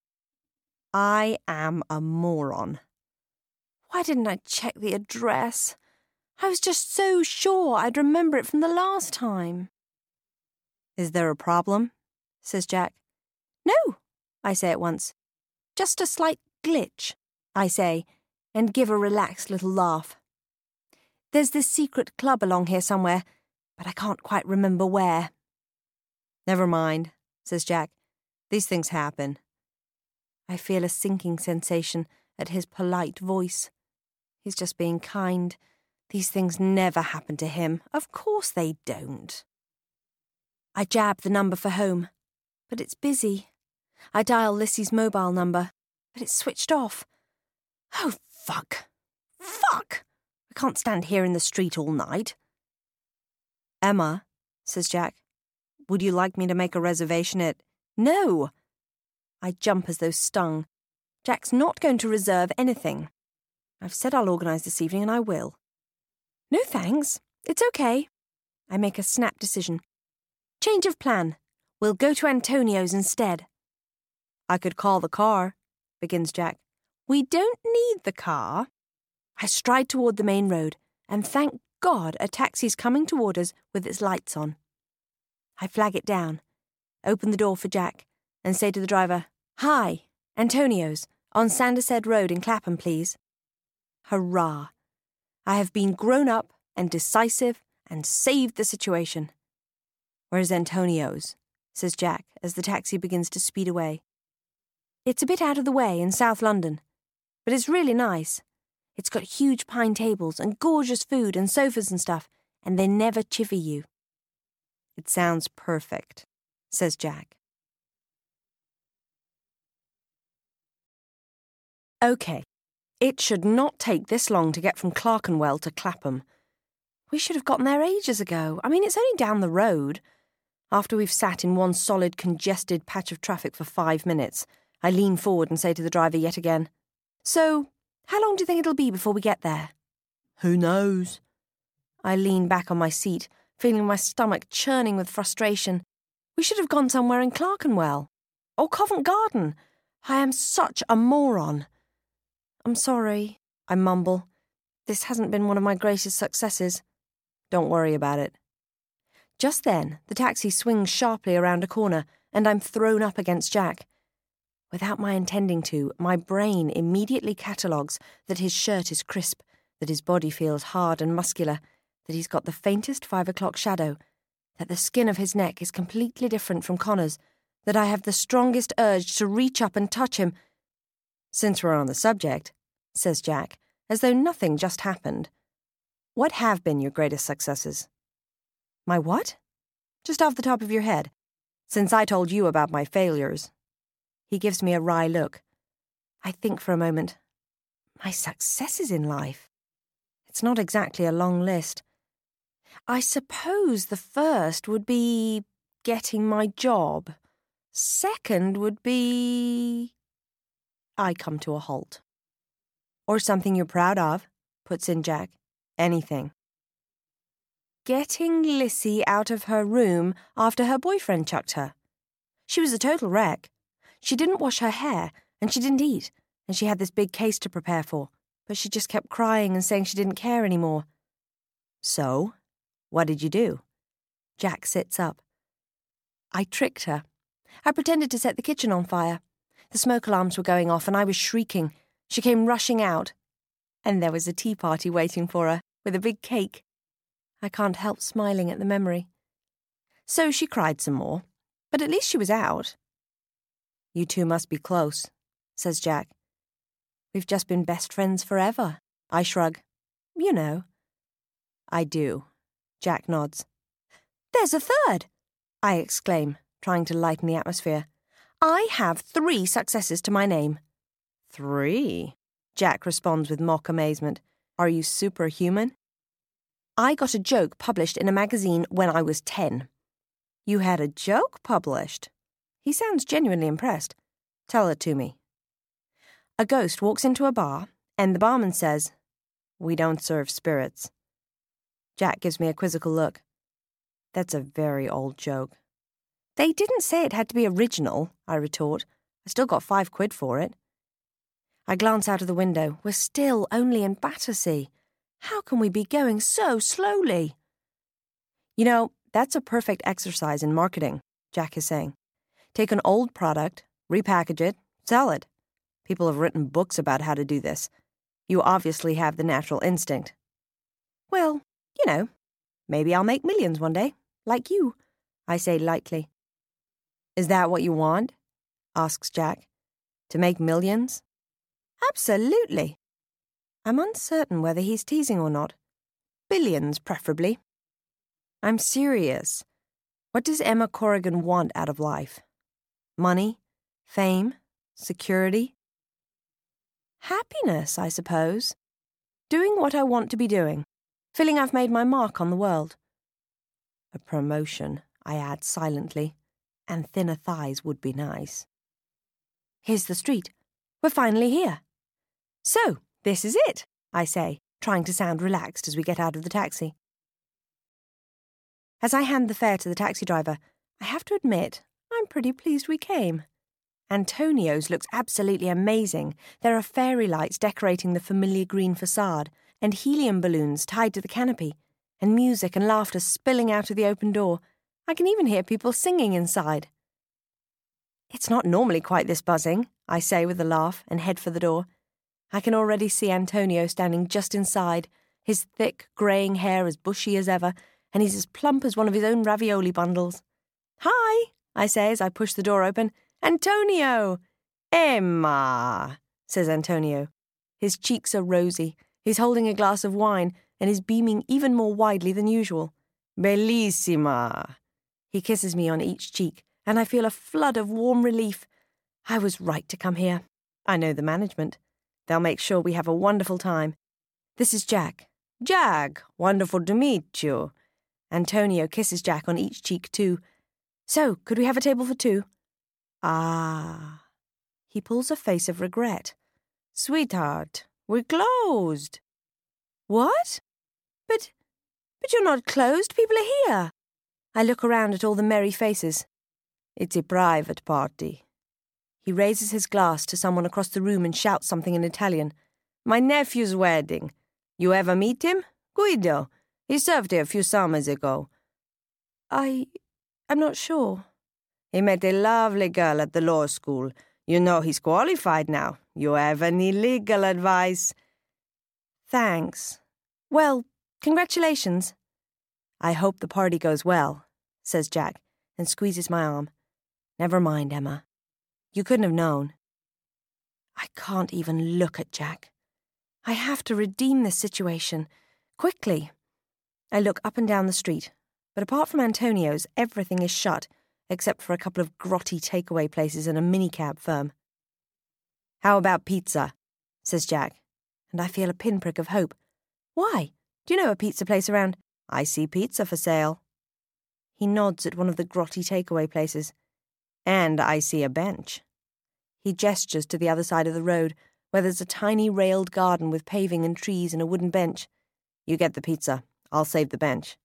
I am a moron. Why didn't I check the address? I was just so sure I'd remember it from the last time. Is there a problem? Says Jack. No, I say at once. Just a slight glitch, I say, and give a relaxed little laugh. There's this secret club along here somewhere, but I can't quite remember where. Never mind, says Jack. These things happen. I feel a sinking sensation at his polite voice. He's just being kind. These things never happen to him. Of course they don't. I jab the number for home, but it's busy. I dial Lissy's mobile number, but it's switched off. Oh, fuck. Fuck! I can't stand here in the street all night. Emma, says Jack, would you like me to make a reservation at... No! I jump as though stung. Jack's not going to reserve anything. I've said I'll organise this evening and I will. No thanks. It's okay. I make a snap decision. Change of plan. We'll go to Antonio's instead. I could call the car, begins Jack. We don't need the car. I stride toward the main road, and thank God a taxi's coming toward us with its lights on. I flag it down, open the door for Jack, and say to the driver, Hi, Antonio's, on Sandershead Road in Clapham, please. Hurrah! I have been grown up and decisive and saved the situation. Where's Antonio's? Says Jack as the taxi begins to speed away. It's a bit out of the way in South London, but it's really nice. It's got huge pine tables and gorgeous food and sofas and stuff, and they never chivvy you. It sounds perfect, says Jack. OK, it should not take this long to get from Clerkenwell to Clapham. We should have gotten there ages ago. I mean, it's only down the road. After we've sat in one solid, congested patch of traffic for 5 minutes, I lean forward and say to the driver yet again, So, how long do you think it'll be before we get there? Who knows? I lean back on my seat, feeling my stomach churning with frustration. We should have gone somewhere in Clerkenwell. Or Covent Garden. I am such a moron. I'm sorry, I mumble. This hasn't been one of my greatest successes. Don't worry about it. Just then, the taxi swings sharply around a corner, and I'm thrown up against Jack. Without my intending to, my brain immediately catalogues that his shirt is crisp, that his body feels hard and muscular, that he's got the faintest 5 o'clock shadow, that the skin of his neck is completely different from Connor's, that I have the strongest urge to reach up and touch him. Since we're on the subject, says Jack, as though nothing just happened, what have been your greatest successes? My what? Just off the top of your head, since I told you about my failures. He gives me a wry look. I think for a moment. My successes in life? It's not exactly a long list. I suppose the first would be getting my job. Second would be... I come to a halt. Or something you're proud of, puts in Jack. Anything. Getting Lissy out of her room after her boyfriend chucked her. She was a total wreck. She didn't wash her hair, and she didn't eat, and she had this big case to prepare for, but she just kept crying and saying she didn't care anymore. So, what did you do? Jack sits up. I tricked her. I pretended to set the kitchen on fire. The smoke alarms were going off, and I was shrieking. She came rushing out, and there was a tea party waiting for her, with a big cake. I can't help smiling at the memory. So she cried some more, but at least she was out. You two must be close, says Jack. We've just been best friends forever, I shrug. You know. I do, Jack nods. There's a third, I exclaim, trying to lighten the atmosphere. I have 3 successes to my name. 3? Jack responds with mock amazement. Are you superhuman? I got a joke published in a magazine when I was 10. You had a joke published? He sounds genuinely impressed. Tell it to me. A ghost walks into a bar, and the barman says, "We don't serve spirits." Jack gives me a quizzical look. That's a very old joke. They didn't say it had to be original, I retort. I still got £5 for it. I glance out of the window. We're still only in Battersea. How can we be going so slowly? You know, that's a perfect exercise in marketing, Jack is saying. Take an old product, repackage it, sell it. People have written books about how to do this. You obviously have the natural instinct. Well, you know, maybe I'll make millions one day, like you, I say lightly. Is that what you want? Asks Jack. To make millions? Absolutely. I'm uncertain whether he's teasing or not. Billions, preferably. I'm serious. What does Emma Corrigan want out of life? Money? Fame? Security? Happiness, I suppose. Doing what I want to be doing. Feeling I've made my mark on the world. A promotion, I add silently, and thinner thighs would be nice. Here's the street. We're finally here. So, this is it, I say, trying to sound relaxed as we get out of the taxi. As I hand the fare to the taxi driver, I have to admit, I'm pretty pleased we came. Antonio's looks absolutely amazing. There are fairy lights decorating the familiar green facade, and helium balloons tied to the canopy, and music and laughter spilling out of the open door. I can even hear people singing inside. It's not normally quite this buzzing, I say with a laugh and head for the door. I can already see Antonio standing just inside, his thick, greying hair as bushy as ever, and he's as plump as one of his own ravioli bundles. Hi, I say as I push the door open. Antonio! Emma, says Antonio. His cheeks are rosy, he's holding a glass of wine, and is beaming even more widely than usual. Bellissima! He kisses me on each cheek, and I feel a flood of warm relief. I was right to come here. I know the management. They'll make sure we have a wonderful time. This is Jack. Jack, wonderful to meet you. Antonio kisses Jack on each cheek too. So, could we have a table for 2? Ah. He pulls a face of regret. Sweetheart, we're closed. What? But you're not closed. People are here. I look around at all the merry faces. It's a private party. He raises his glass to someone across the room and shouts something in Italian. My nephew's wedding. You ever meet him? Guido. He served here a few summers ago. I'm not sure. He met a lovely girl at the law school. You know he's qualified now. You have any legal advice? Thanks. Well, congratulations. I hope the party goes well, says Jack, and squeezes my arm. Never mind, Emma. You couldn't have known. I can't even look at Jack. I have to redeem this situation. Quickly. I look up and down the street, but apart from Antonio's, everything is shut, except for a couple of grotty takeaway places and a minicab firm. How about pizza? Says Jack, and I feel a pinprick of hope. Why? Do you know a pizza place around? I see pizza for sale. He nods at one of the grotty takeaway places. And I see a bench. He gestures to the other side of the road, where there's a tiny railed garden with paving and trees and a wooden bench. You get the pizza. I'll save the bench.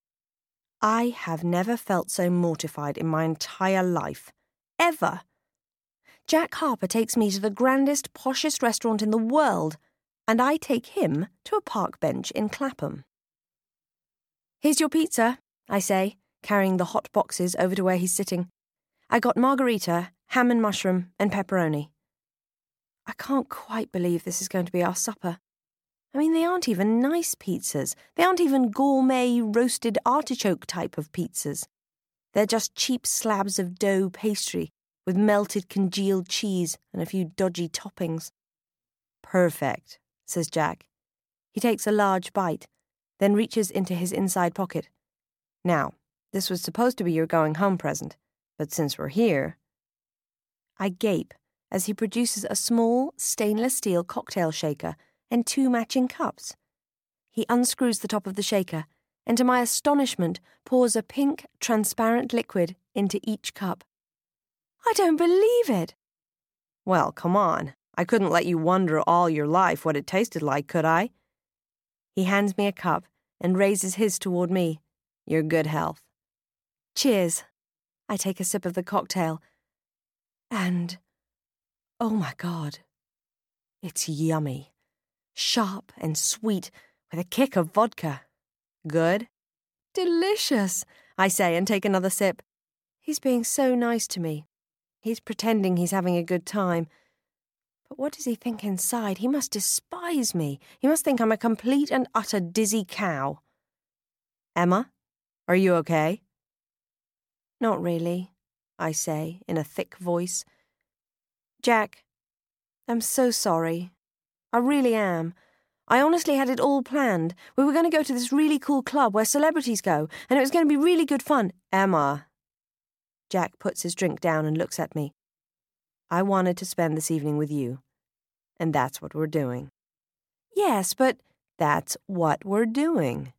I have never felt so mortified in my entire life. Ever. Jack Harper takes me to the grandest, poshest restaurant in the world, and I take him to a park bench in Clapham. Here's your pizza, I say, carrying the hot boxes over to where he's sitting. I got margarita, ham and mushroom, and pepperoni. I can't quite believe this is going to be our supper. I mean, they aren't even nice pizzas. They aren't even gourmet roasted artichoke type of pizzas. They're just cheap slabs of dough pastry with melted congealed cheese and a few dodgy toppings. Perfect, says Jack. He takes a large bite, then reaches into his inside pocket. Now, this was supposed to be your going home present, but since we're here... I gape as he produces a small stainless steel cocktail shaker and 2 matching cups. He unscrews the top of the shaker and, to my astonishment, pours a pink, transparent liquid into each cup. I don't believe it. Well, come on. I couldn't let you wonder all your life what it tasted like, could I? He hands me a cup and raises his toward me. Your good health. Cheers. I take a sip of the cocktail. And, oh my God, it's yummy. Sharp and sweet, with a kick of vodka. Good? Delicious, I say and take another sip. He's being so nice to me. He's pretending he's having a good time. But what does he think inside? He must despise me. He must think I'm a complete and utter dizzy cow. Emma, are you okay? Not really, I say in a thick voice. Jack, I'm so sorry. I really am. I honestly had it all planned. We were going to go to this really cool club where celebrities go, and it was going to be really good fun. Emma. Jack puts his drink down and looks at me. I wanted to spend this evening with you, and that's what we're doing. Yes, but that's what we're doing.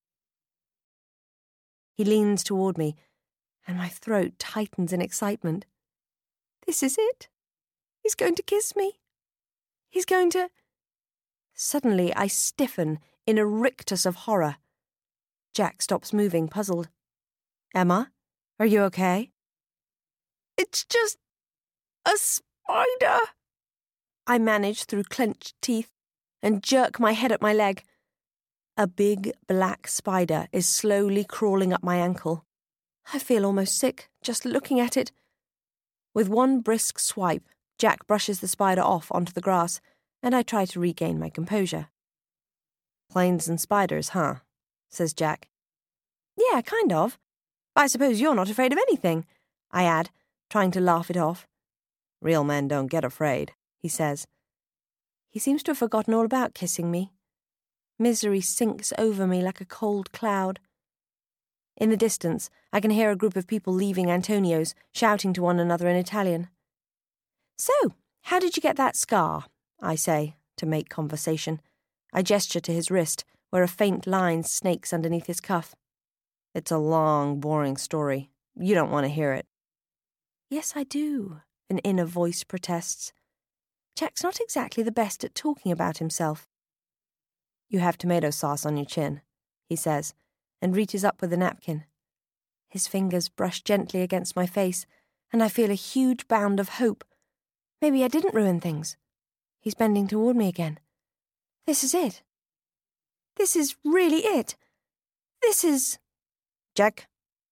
He leans toward me, and my throat tightens in excitement. This is it. He's going to kiss me. He's going to... Suddenly I stiffen in a rictus of horror. Jack stops moving, puzzled. Emma, are you okay? It's just a spider. I manage through clenched teeth and jerk my head at my leg. A big black spider is slowly crawling up my ankle. I feel almost sick just looking at it. With one brisk swipe, Jack brushes the spider off onto the grass, and I try to regain my composure. Planes and spiders, huh? Says Jack. Yeah, kind of. I suppose you're not afraid of anything, I add, trying to laugh it off. Real men don't get afraid, he says. He seems to have forgotten all about kissing me. Misery sinks over me like a cold cloud. In the distance, I can hear a group of people leaving Antonio's, shouting to one another in Italian. So, how did you get that scar? I say, to make conversation. I gesture to his wrist, where a faint line snakes underneath his cuff. It's a long, boring story. You don't want to hear it. Yes, I do, an inner voice protests. Jack's not exactly the best at talking about himself. You have tomato sauce on your chin, he says, and reaches up with a napkin. His fingers brush gently against my face, and I feel a huge bound of hope. Maybe I didn't ruin things. He's bending toward me again. This is it. This is really it. This is... Jack.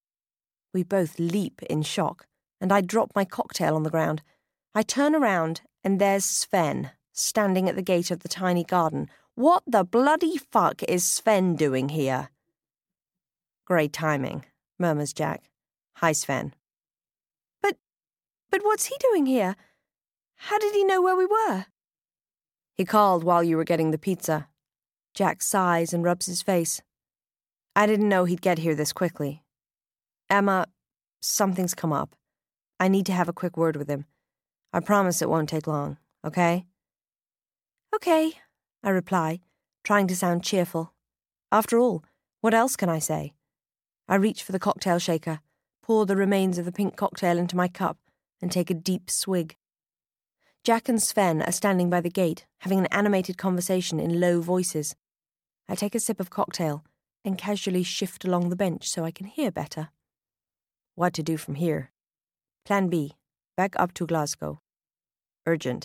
We both leap in shock, and I drop my cocktail on the ground. I turn around, and there's Sven, standing at the gate of the tiny garden. What the bloody fuck is Sven doing here? Great timing, murmurs Jack. Hi, Sven. But But what's he doing here? How did he know where we were? He called while you were getting the pizza. Jack sighs and rubs his face. I didn't know he'd get here this quickly. Emma, something's come up. I need to have a quick word with him. I promise it won't take long, okay? Okay, I reply, trying to sound cheerful. After all, what else can I say? I reach for the cocktail shaker, pour the remains of the pink cocktail into my cup, and take a deep swig. Jack and Sven are standing by the gate, having an animated conversation in low voices. I take a sip of cocktail and casually shift along the bench so I can hear better. What to do from here? Plan B. Back up to Glasgow. Urgent.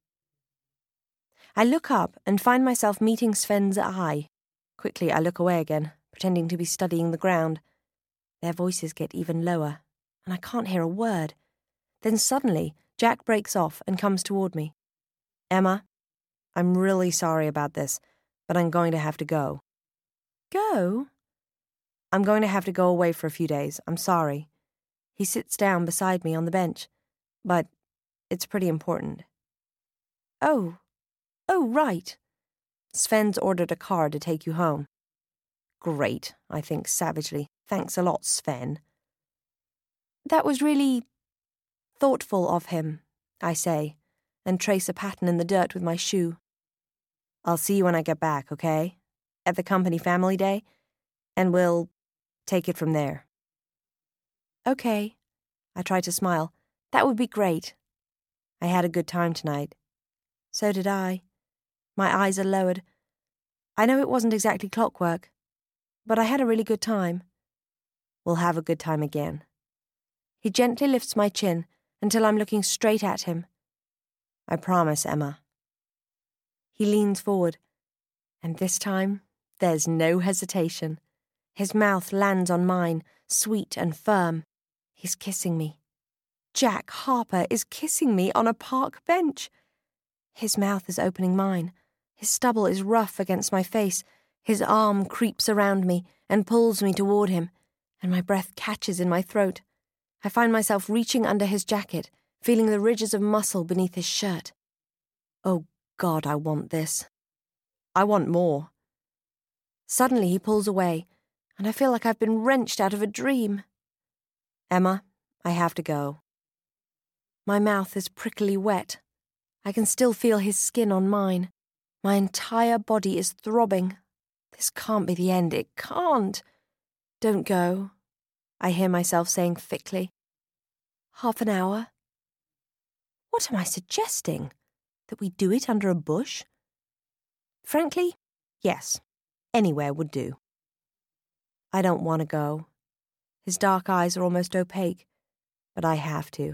I look up and find myself meeting Sven's eye. Quickly I look away again, pretending to be studying the ground. Their voices get even lower, and I can't hear a word. Then suddenly, Jack breaks off and comes toward me. Emma, I'm really sorry about this, but I'm going to have to go. Go? I'm going to have to go away for a few days. I'm sorry. He sits down beside me on the bench, but it's pretty important. Oh, right. Sven's ordered a car to take you home. Great, I think savagely. Thanks a lot, Sven. That was really thoughtful of him, I say, and trace a pattern in the dirt with my shoe. I'll see you when I get back, okay? At the company family day, and we'll take it from there. Okay. I try to smile. That would be great. I had a good time tonight. So did I. My eyes are lowered. I know it wasn't exactly clockwork, but I had a really good time. We'll have a good time again. He gently lifts my chin until I'm looking straight at him. I promise, Emma. He leans forward, and this time there's no hesitation. His mouth lands on mine, sweet and firm. He's kissing me. Jack Harper is kissing me on a park bench. His mouth is opening mine. His stubble is rough against my face. His arm creeps around me and pulls me toward him, and my breath catches in my throat. I find myself reaching under his jacket, feeling the ridges of muscle beneath his shirt. Oh God, I want this. I want more. Suddenly he pulls away, and I feel like I've been wrenched out of a dream. Emma, I have to go. My mouth is prickly wet. I can still feel his skin on mine. My entire body is throbbing. This can't be the end. It can't. Don't go, I hear myself saying thickly. Half an hour? What am I suggesting? That we do it under a bush? Frankly, yes. Anywhere would do. I don't want to go. His dark eyes are almost opaque, but I have to.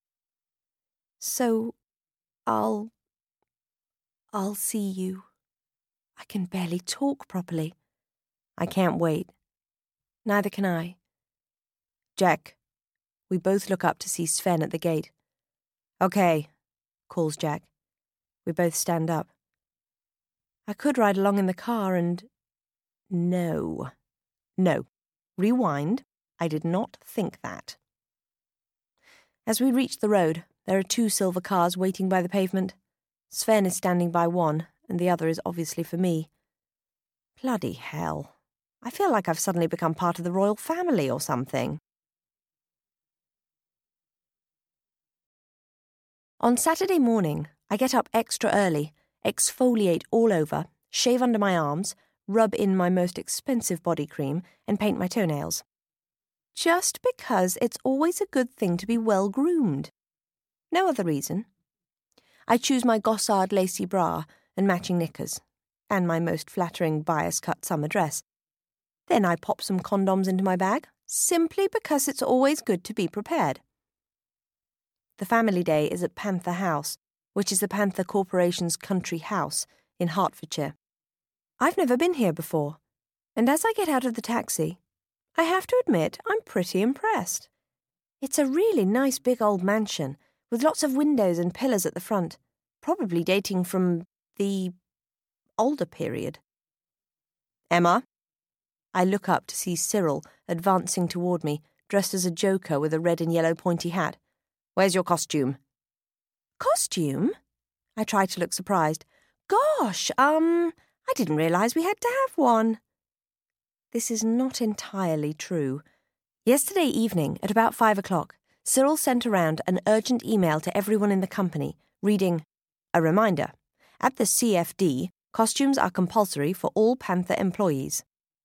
So, I'll see you. I can barely talk properly. I can't wait. Neither can I. Jack. We both look up to see Sven at the gate. Okay, calls Jack. We both stand up. I could ride along in the car and... No. Rewind. I did not think that. As we reach the road, there are 2 silver cars waiting by the pavement. Sven is standing by one, and the other is obviously for me. Bloody hell. I feel like I've suddenly become part of the royal family or something. On Saturday morning, I get up extra early, exfoliate all over, shave under my arms, rub in my most expensive body cream, and paint my toenails. Just because it's always a good thing to be well groomed. No other reason. I choose my Gossard lacy bra and matching knickers, and my most flattering bias-cut summer dress. Then I pop some condoms into my bag, simply because it's always good to be prepared. The family day is at Panther House, which is the Panther Corporation's country house in Hertfordshire. I've never been here before, and as I get out of the taxi, I have to admit I'm pretty impressed. It's a really nice big old mansion, with lots of windows and pillars at the front, probably dating from the older period. Emma? I look up to see Cyril advancing toward me, dressed as a joker with a red and yellow pointy hat. Where's your costume? Costume? I tried to look surprised. Gosh, I didn't realise we had to have one. This is not entirely true. Yesterday evening, at about 5 o'clock, Cyril sent around an urgent email to everyone in the company, reading, "A reminder. At the CFD, costumes are compulsory for all Panther employees."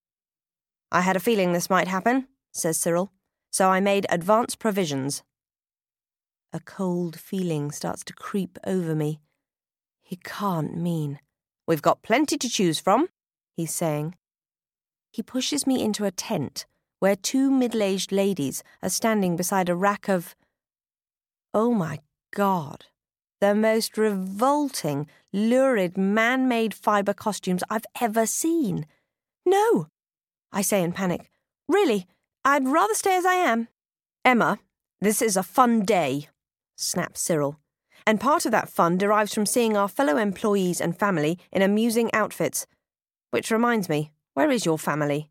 I had a feeling this might happen, says Cyril, so I made advance provisions. A cold feeling starts to creep over me. He can't mean. We've got plenty to choose from, he's saying. He pushes me into a tent where 2 middle-aged ladies are standing beside a rack of... Oh my God, the most revolting, lurid, man-made fibre costumes I've ever seen. "No," I say in panic. "Really, I'd rather stay as I am." "Emma, this is a fun day," snaps Cyril. "And part of that fun derives from seeing our fellow employees and family in amusing outfits. Which reminds me, where is your family?"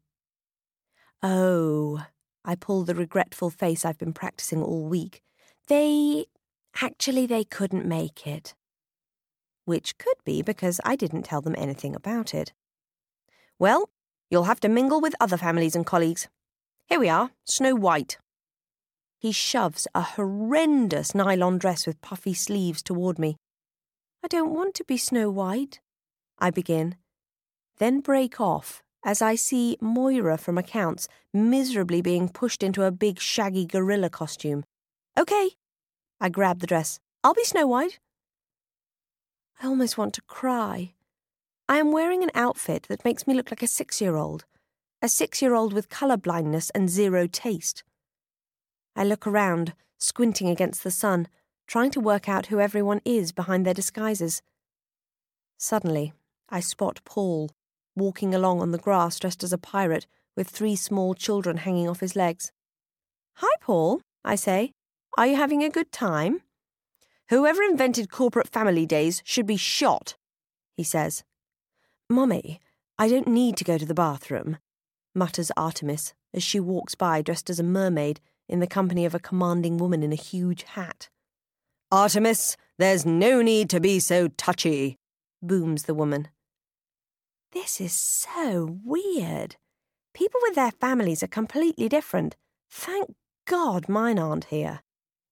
"Oh," I pull the regretful face I've been practicing all week. They couldn't make it." Which could be because I didn't tell them anything about it. "Well, you'll have to mingle with other families and colleagues. Here we are, Snow White." He shoves a horrendous nylon dress with puffy sleeves toward me. "I don't want to be Snow White," I begin, then break off as I see Moira from accounts miserably being pushed into a big shaggy gorilla costume. "Okay," I grab the dress. "I'll be Snow White." I almost want to cry. I am wearing an outfit that makes me look like a 6-year-old. A 6-year-old with colour blindness and zero taste. I look around, squinting against the sun, trying to work out who everyone is behind their disguises. Suddenly, I spot Paul, walking along on the grass dressed as a pirate, with 3 small children hanging off his legs. "Hi, Paul," I say. "Are you having a good time?" "Whoever invented corporate family days should be shot," he says. "Mummy, I don't need to go to the bathroom," mutters Artemis as she walks by dressed as a mermaid in the company of a commanding woman in a huge hat. "Artemis, there's no need to be so touchy," booms the woman. This is so weird. People with their families are completely different. Thank God mine aren't here.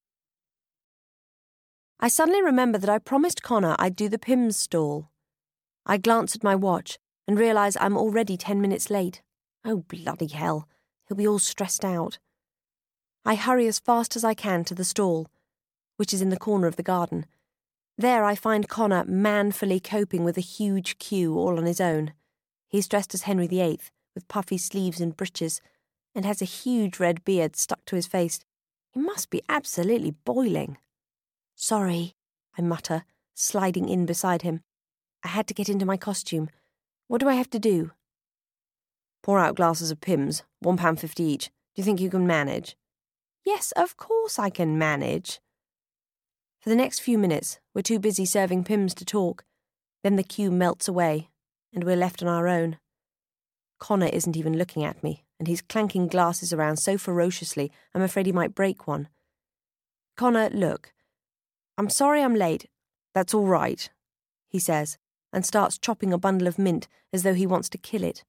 I suddenly remember that I promised Connor I'd do the Pimm's stall. I glance at my watch and realise I'm already 10 minutes late. Oh, bloody hell. He'll be all stressed out. I hurry as fast as I can to the stall, which is in the corner of the garden. There I find Connor manfully coping with a huge queue all on his own. He's dressed as Henry VIII, with puffy sleeves and breeches, and has a huge red beard stuck to his face. He must be absolutely boiling. "Sorry," I mutter, sliding in beside him. "I had to get into my costume. What do I have to do?" "Pour out glasses of Pimm's, £1.50 each. Do you think you can manage?" "Yes, of course I can manage." For the next few minutes, we're too busy serving Pimm's to talk. Then the queue melts away, and we're left on our own. Connor isn't even looking at me, and he's clanking glasses around so ferociously I'm afraid he might break one. "Connor, look. I'm sorry I'm late." "That's all right," he says, and starts chopping a bundle of mint as though he wants to kill it.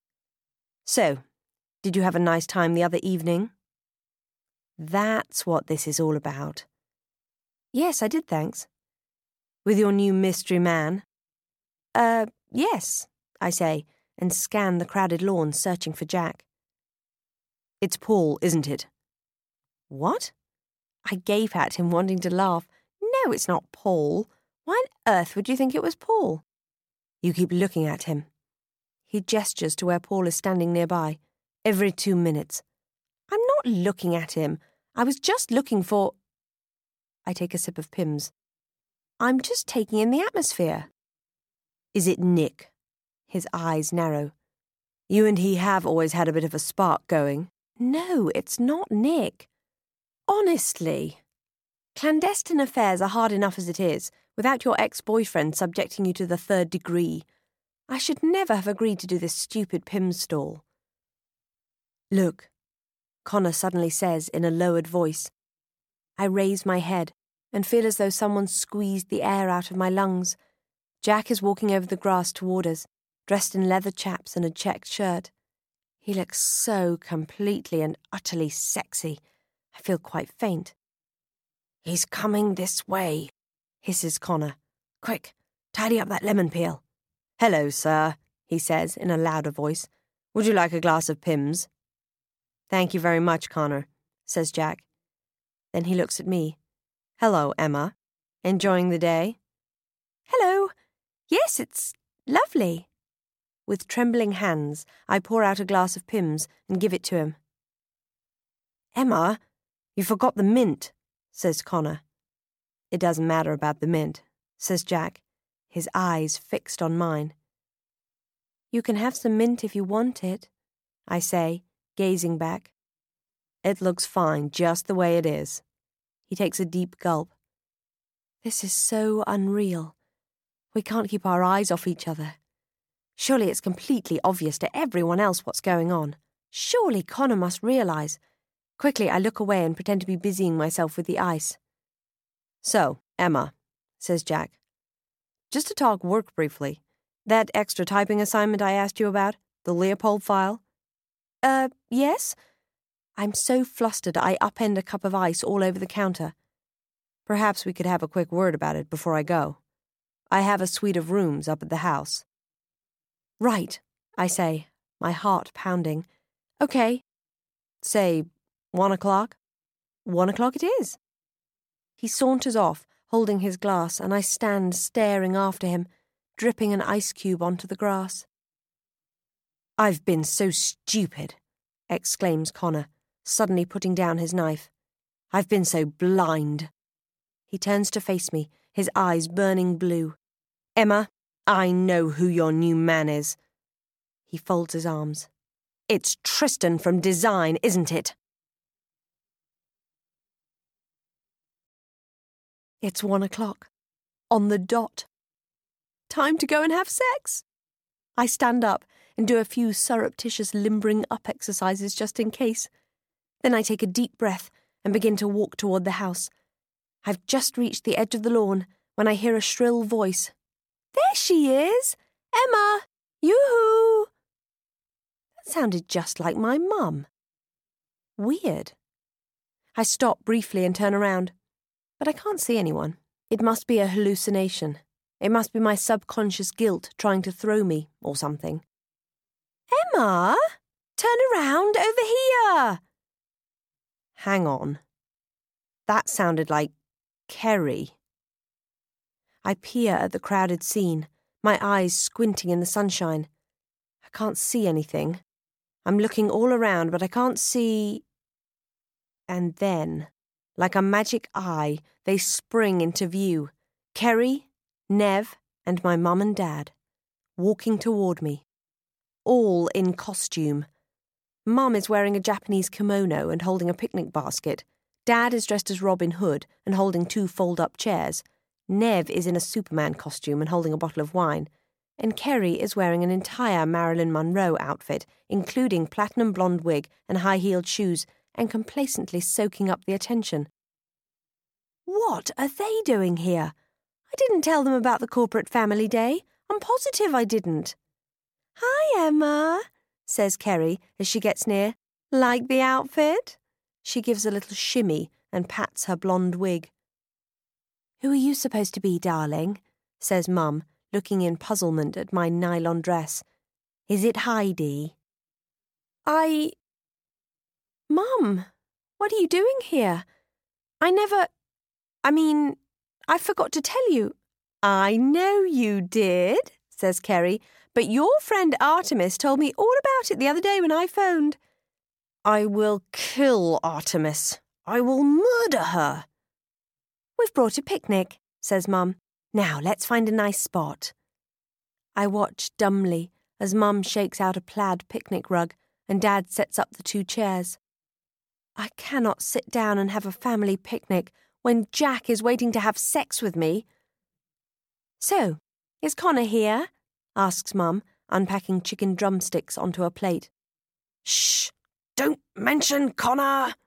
"So, did you have a nice time the other evening?" That's what this is all about. "Yes, I did, thanks." "With your new mystery man?" Yes," I say, and scan the crowded lawn searching for Jack. "It's Paul, isn't it?" "What?" I gape at him, wanting to laugh. "No, it's not Paul. Why on earth would you think it was Paul?" "You keep looking at him." He gestures to where Paul is standing nearby. "Every 2 minutes. "I'm not looking at him. I was just looking for..." I take a sip of Pimm's. "I'm just taking in the atmosphere." "Is it Nick?" His eyes narrow. "You and he have always had a bit of a spark going." "No, it's not Nick. Honestly. Clandestine affairs are hard enough as it is, without your ex-boyfriend subjecting you to the 3rd degree. I should never have agreed to do this stupid Pimm's stall." "Look," Connor suddenly says in a lowered voice. I raise my head and feel as though someone squeezed the air out of my lungs. Jack is walking over the grass toward us, dressed in leather chaps and a checked shirt. He looks so completely and utterly sexy. I feel quite faint. "He's coming this way," hisses Connor. "Quick, tidy up that lemon peel." "Hello, sir," he says in a louder voice. "Would you like a glass of Pimm's?" "Thank you very much, Connor," says Jack. Then he looks at me. "Hello, Emma. Enjoying the day?" Hello. Yes, it's lovely. With trembling hands, I pour out a glass of Pimm's and give it to him. "Emma, you forgot the mint," says Connor. "It doesn't matter about the mint," says Jack, his eyes fixed on mine. "You can have some mint if you want it," I say, gazing back. "It looks fine just the way it is." He takes a deep gulp. This is so unreal. We can't keep our eyes off each other. Surely it's completely obvious to everyone else what's going on. Surely Connor must realise. Quickly, I look away and pretend to be busying myself with the ice. "So, Emma," says Jack. "Just to talk work briefly. That extra typing assignment I asked you about, the Leopold file?" Yes? I'm so flustered I upend a cup of ice all over the counter. "Perhaps we could have a quick word about it before I go. I have a suite of rooms up at the house." "Right," I say, my heart pounding. "Okay. Say 1 o'clock?" 1 o'clock it is. He saunters off, holding his glass, and I stand staring after him, dripping an ice cube onto the grass. "I've been so stupid," exclaims Connor, suddenly putting down his knife. "I've been so blind." He turns to face me, his eyes burning blue. "Emma, I know who your new man is." He folds his arms. "It's Tristan from Design, isn't it?" It's 1 o'clock. On the dot. Time to go and have sex. I stand up and do a few surreptitious limbering up exercises just in case. Then I take a deep breath and begin to walk toward the house. I've just reached the edge of the lawn when I hear a shrill voice. "There she is! Emma! Yoo-hoo!" That sounded just like my mum. Weird. I stop briefly and turn around, but I can't see anyone. It must be a hallucination. It must be my subconscious guilt trying to throw me or something. "Emma! Turn around over here!" Hang on. That sounded like Kerry. I peer at the crowded scene, my eyes squinting in the sunshine. I can't see anything. I'm looking all around, but I can't see... And then, like a magic eye, they spring into view. Kerry, Nev, and my mum and dad, walking toward me. All in costume. Mum is wearing a Japanese kimono and holding a picnic basket. Dad is dressed as Robin Hood and holding 2 fold-up chairs. Nev is in a Superman costume and holding a bottle of wine. And Kerry is wearing an entire Marilyn Monroe outfit, including platinum blonde wig and high-heeled shoes, and complacently soaking up the attention. What are they doing here? I didn't tell them about the corporate family day. I'm positive I didn't. "Hi, Emma," says Kerry as she gets near. "Like the outfit?" She gives a little shimmy and pats her blonde wig. "Who are you supposed to be, darling?" says Mum, looking in puzzlement at my nylon dress. "Is it Heidi?" Mum, what are you doing here? I forgot to tell you." "I know you did," says Kerry, "but your friend Artemis told me all about it the other day when I phoned." "I will kill Artemis. I will murder her." "We've brought a picnic," says Mum. "Now let's find a nice spot." I watch dumbly as Mum shakes out a plaid picnic rug and Dad sets up the 2 chairs. I cannot sit down and have a family picnic when Jack is waiting to have sex with me. "So, is Connor here?" asks Mum, unpacking chicken drumsticks onto a plate. "Shh! Don't mention Connor,"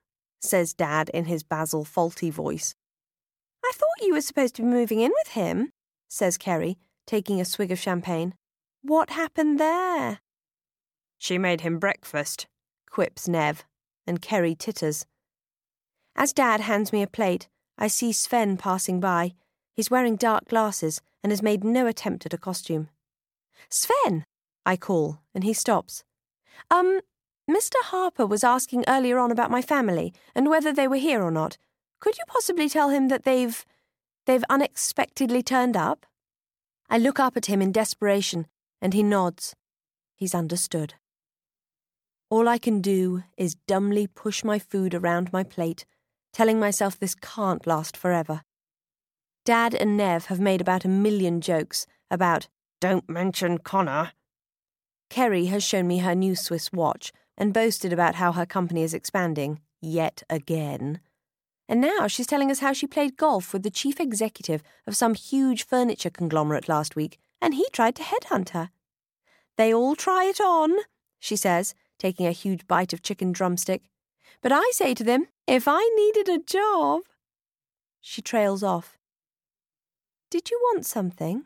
says Dad in his Basil Fawlty voice. I thought you were supposed to be moving in with him, says Kerry, taking a swig of champagne. What happened there? She made him breakfast, quips Nev, and Kerry titters. As Dad hands me a plate, I see Sven passing by. He's wearing dark glasses and has made no attempt at a costume. Sven, I call, and he stops. Mr. Harper was asking earlier on about my family and whether they were here or not. Could you possibly tell him that they've unexpectedly turned up? I look up at him in desperation, and he nods. He's understood. All I can do is dumbly push my food around my plate, telling myself this can't last forever. Dad and Nev have made about 1 million jokes about, "Don't mention Connor." Kerry has shown me her new Swiss watch and boasted about how her company is expanding, yet again. And now she's telling us how she played golf with the chief executive of some huge furniture conglomerate last week, and he tried to headhunt her. They all try it on, she says, taking a huge bite of chicken drumstick. But I say to them, if I needed a job... She trails off. Did you want something?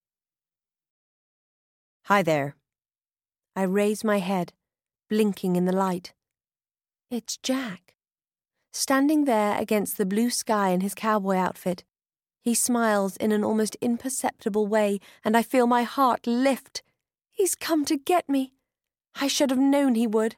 Hi there. I raise my head, blinking in the light. It's Jack. Standing there against the blue sky in his cowboy outfit. He smiles in an almost imperceptible way, and I feel my heart lift. He's come to get me. I should have known he would.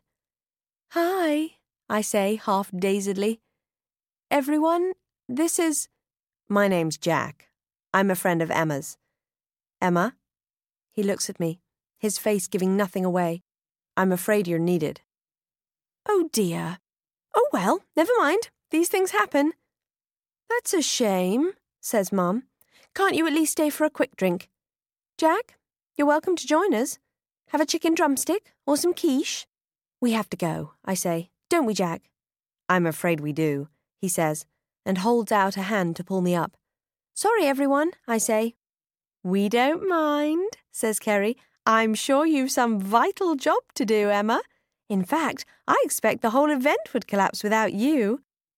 Hi, I say, half dazedly. Everyone, this is... My name's Jack. I'm a friend of Emma's. Emma? He looks at me, his face giving nothing away. I'm afraid you're needed. Oh dear. Oh well, never mind. These things happen. That's a shame, says Mum. Can't you at least stay for a quick drink? Jack, you're welcome to join us. Have a chicken drumstick or some quiche? We have to go, I say. Don't we, Jack? I'm afraid we do, he says, and holds out a hand to pull me up. Sorry, everyone, I say. We don't mind, says Kerry. I'm sure you've some vital job to do, Emma. In fact, I expect the whole event would collapse without you.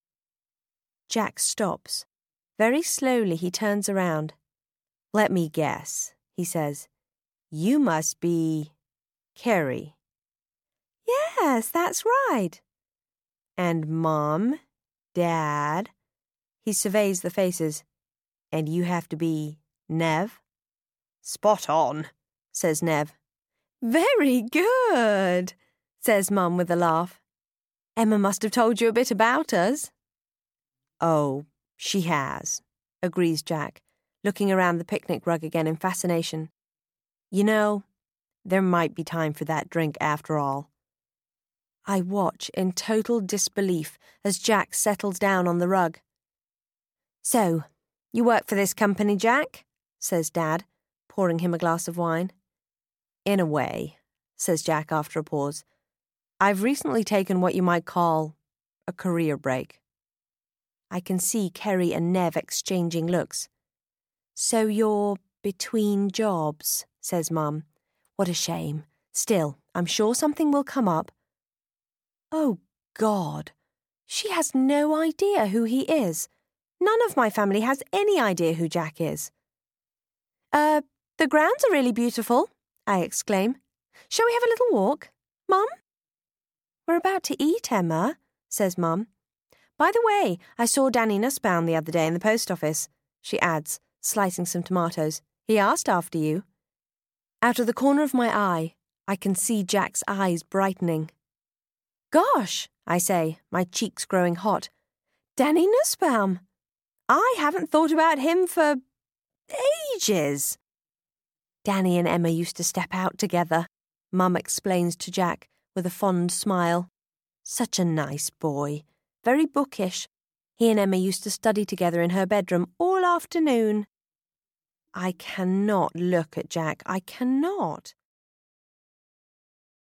Jack stops. Very slowly he turns around. Let me guess, he says. You must be... Kerry. Yes, that's right. And Mom, Dad... He surveys the faces. And you have to be Nev? Spot on, says Nev. Very good, says Mum with a laugh. Emma must have told you a bit about us. Oh, she has, agrees Jack, looking around the picnic rug again in fascination. You know, there might be time for that drink after all. I watch in total disbelief as Jack settles down on the rug. So, you work for this company, Jack? Says Dad, pouring him a glass of wine. In a way, says Jack after a pause. I've recently taken what you might call a career break. I can see Kerry and Nev exchanging looks. So you're between jobs, says Mum. What a shame. Still, I'm sure something will come up. Oh, God. She has no idea who he is. None of my family has any idea who Jack is. The grounds are really beautiful, I exclaim. Shall we have a little walk, Mum? We're about to eat, Emma, says Mum. By the way, I saw Danny Nussbaum the other day in the post office, she adds, slicing some tomatoes. He asked after you. Out of the corner of my eye, I can see Jack's eyes brightening. Gosh, I say, my cheeks growing hot. Danny Nussbaum. I haven't thought about him for ages. Danny and Emma used to step out together, Mum explains to Jack with a fond smile. Such a nice boy. Very bookish. He and Emma used to study together in her bedroom all afternoon. I cannot look at Jack. I cannot.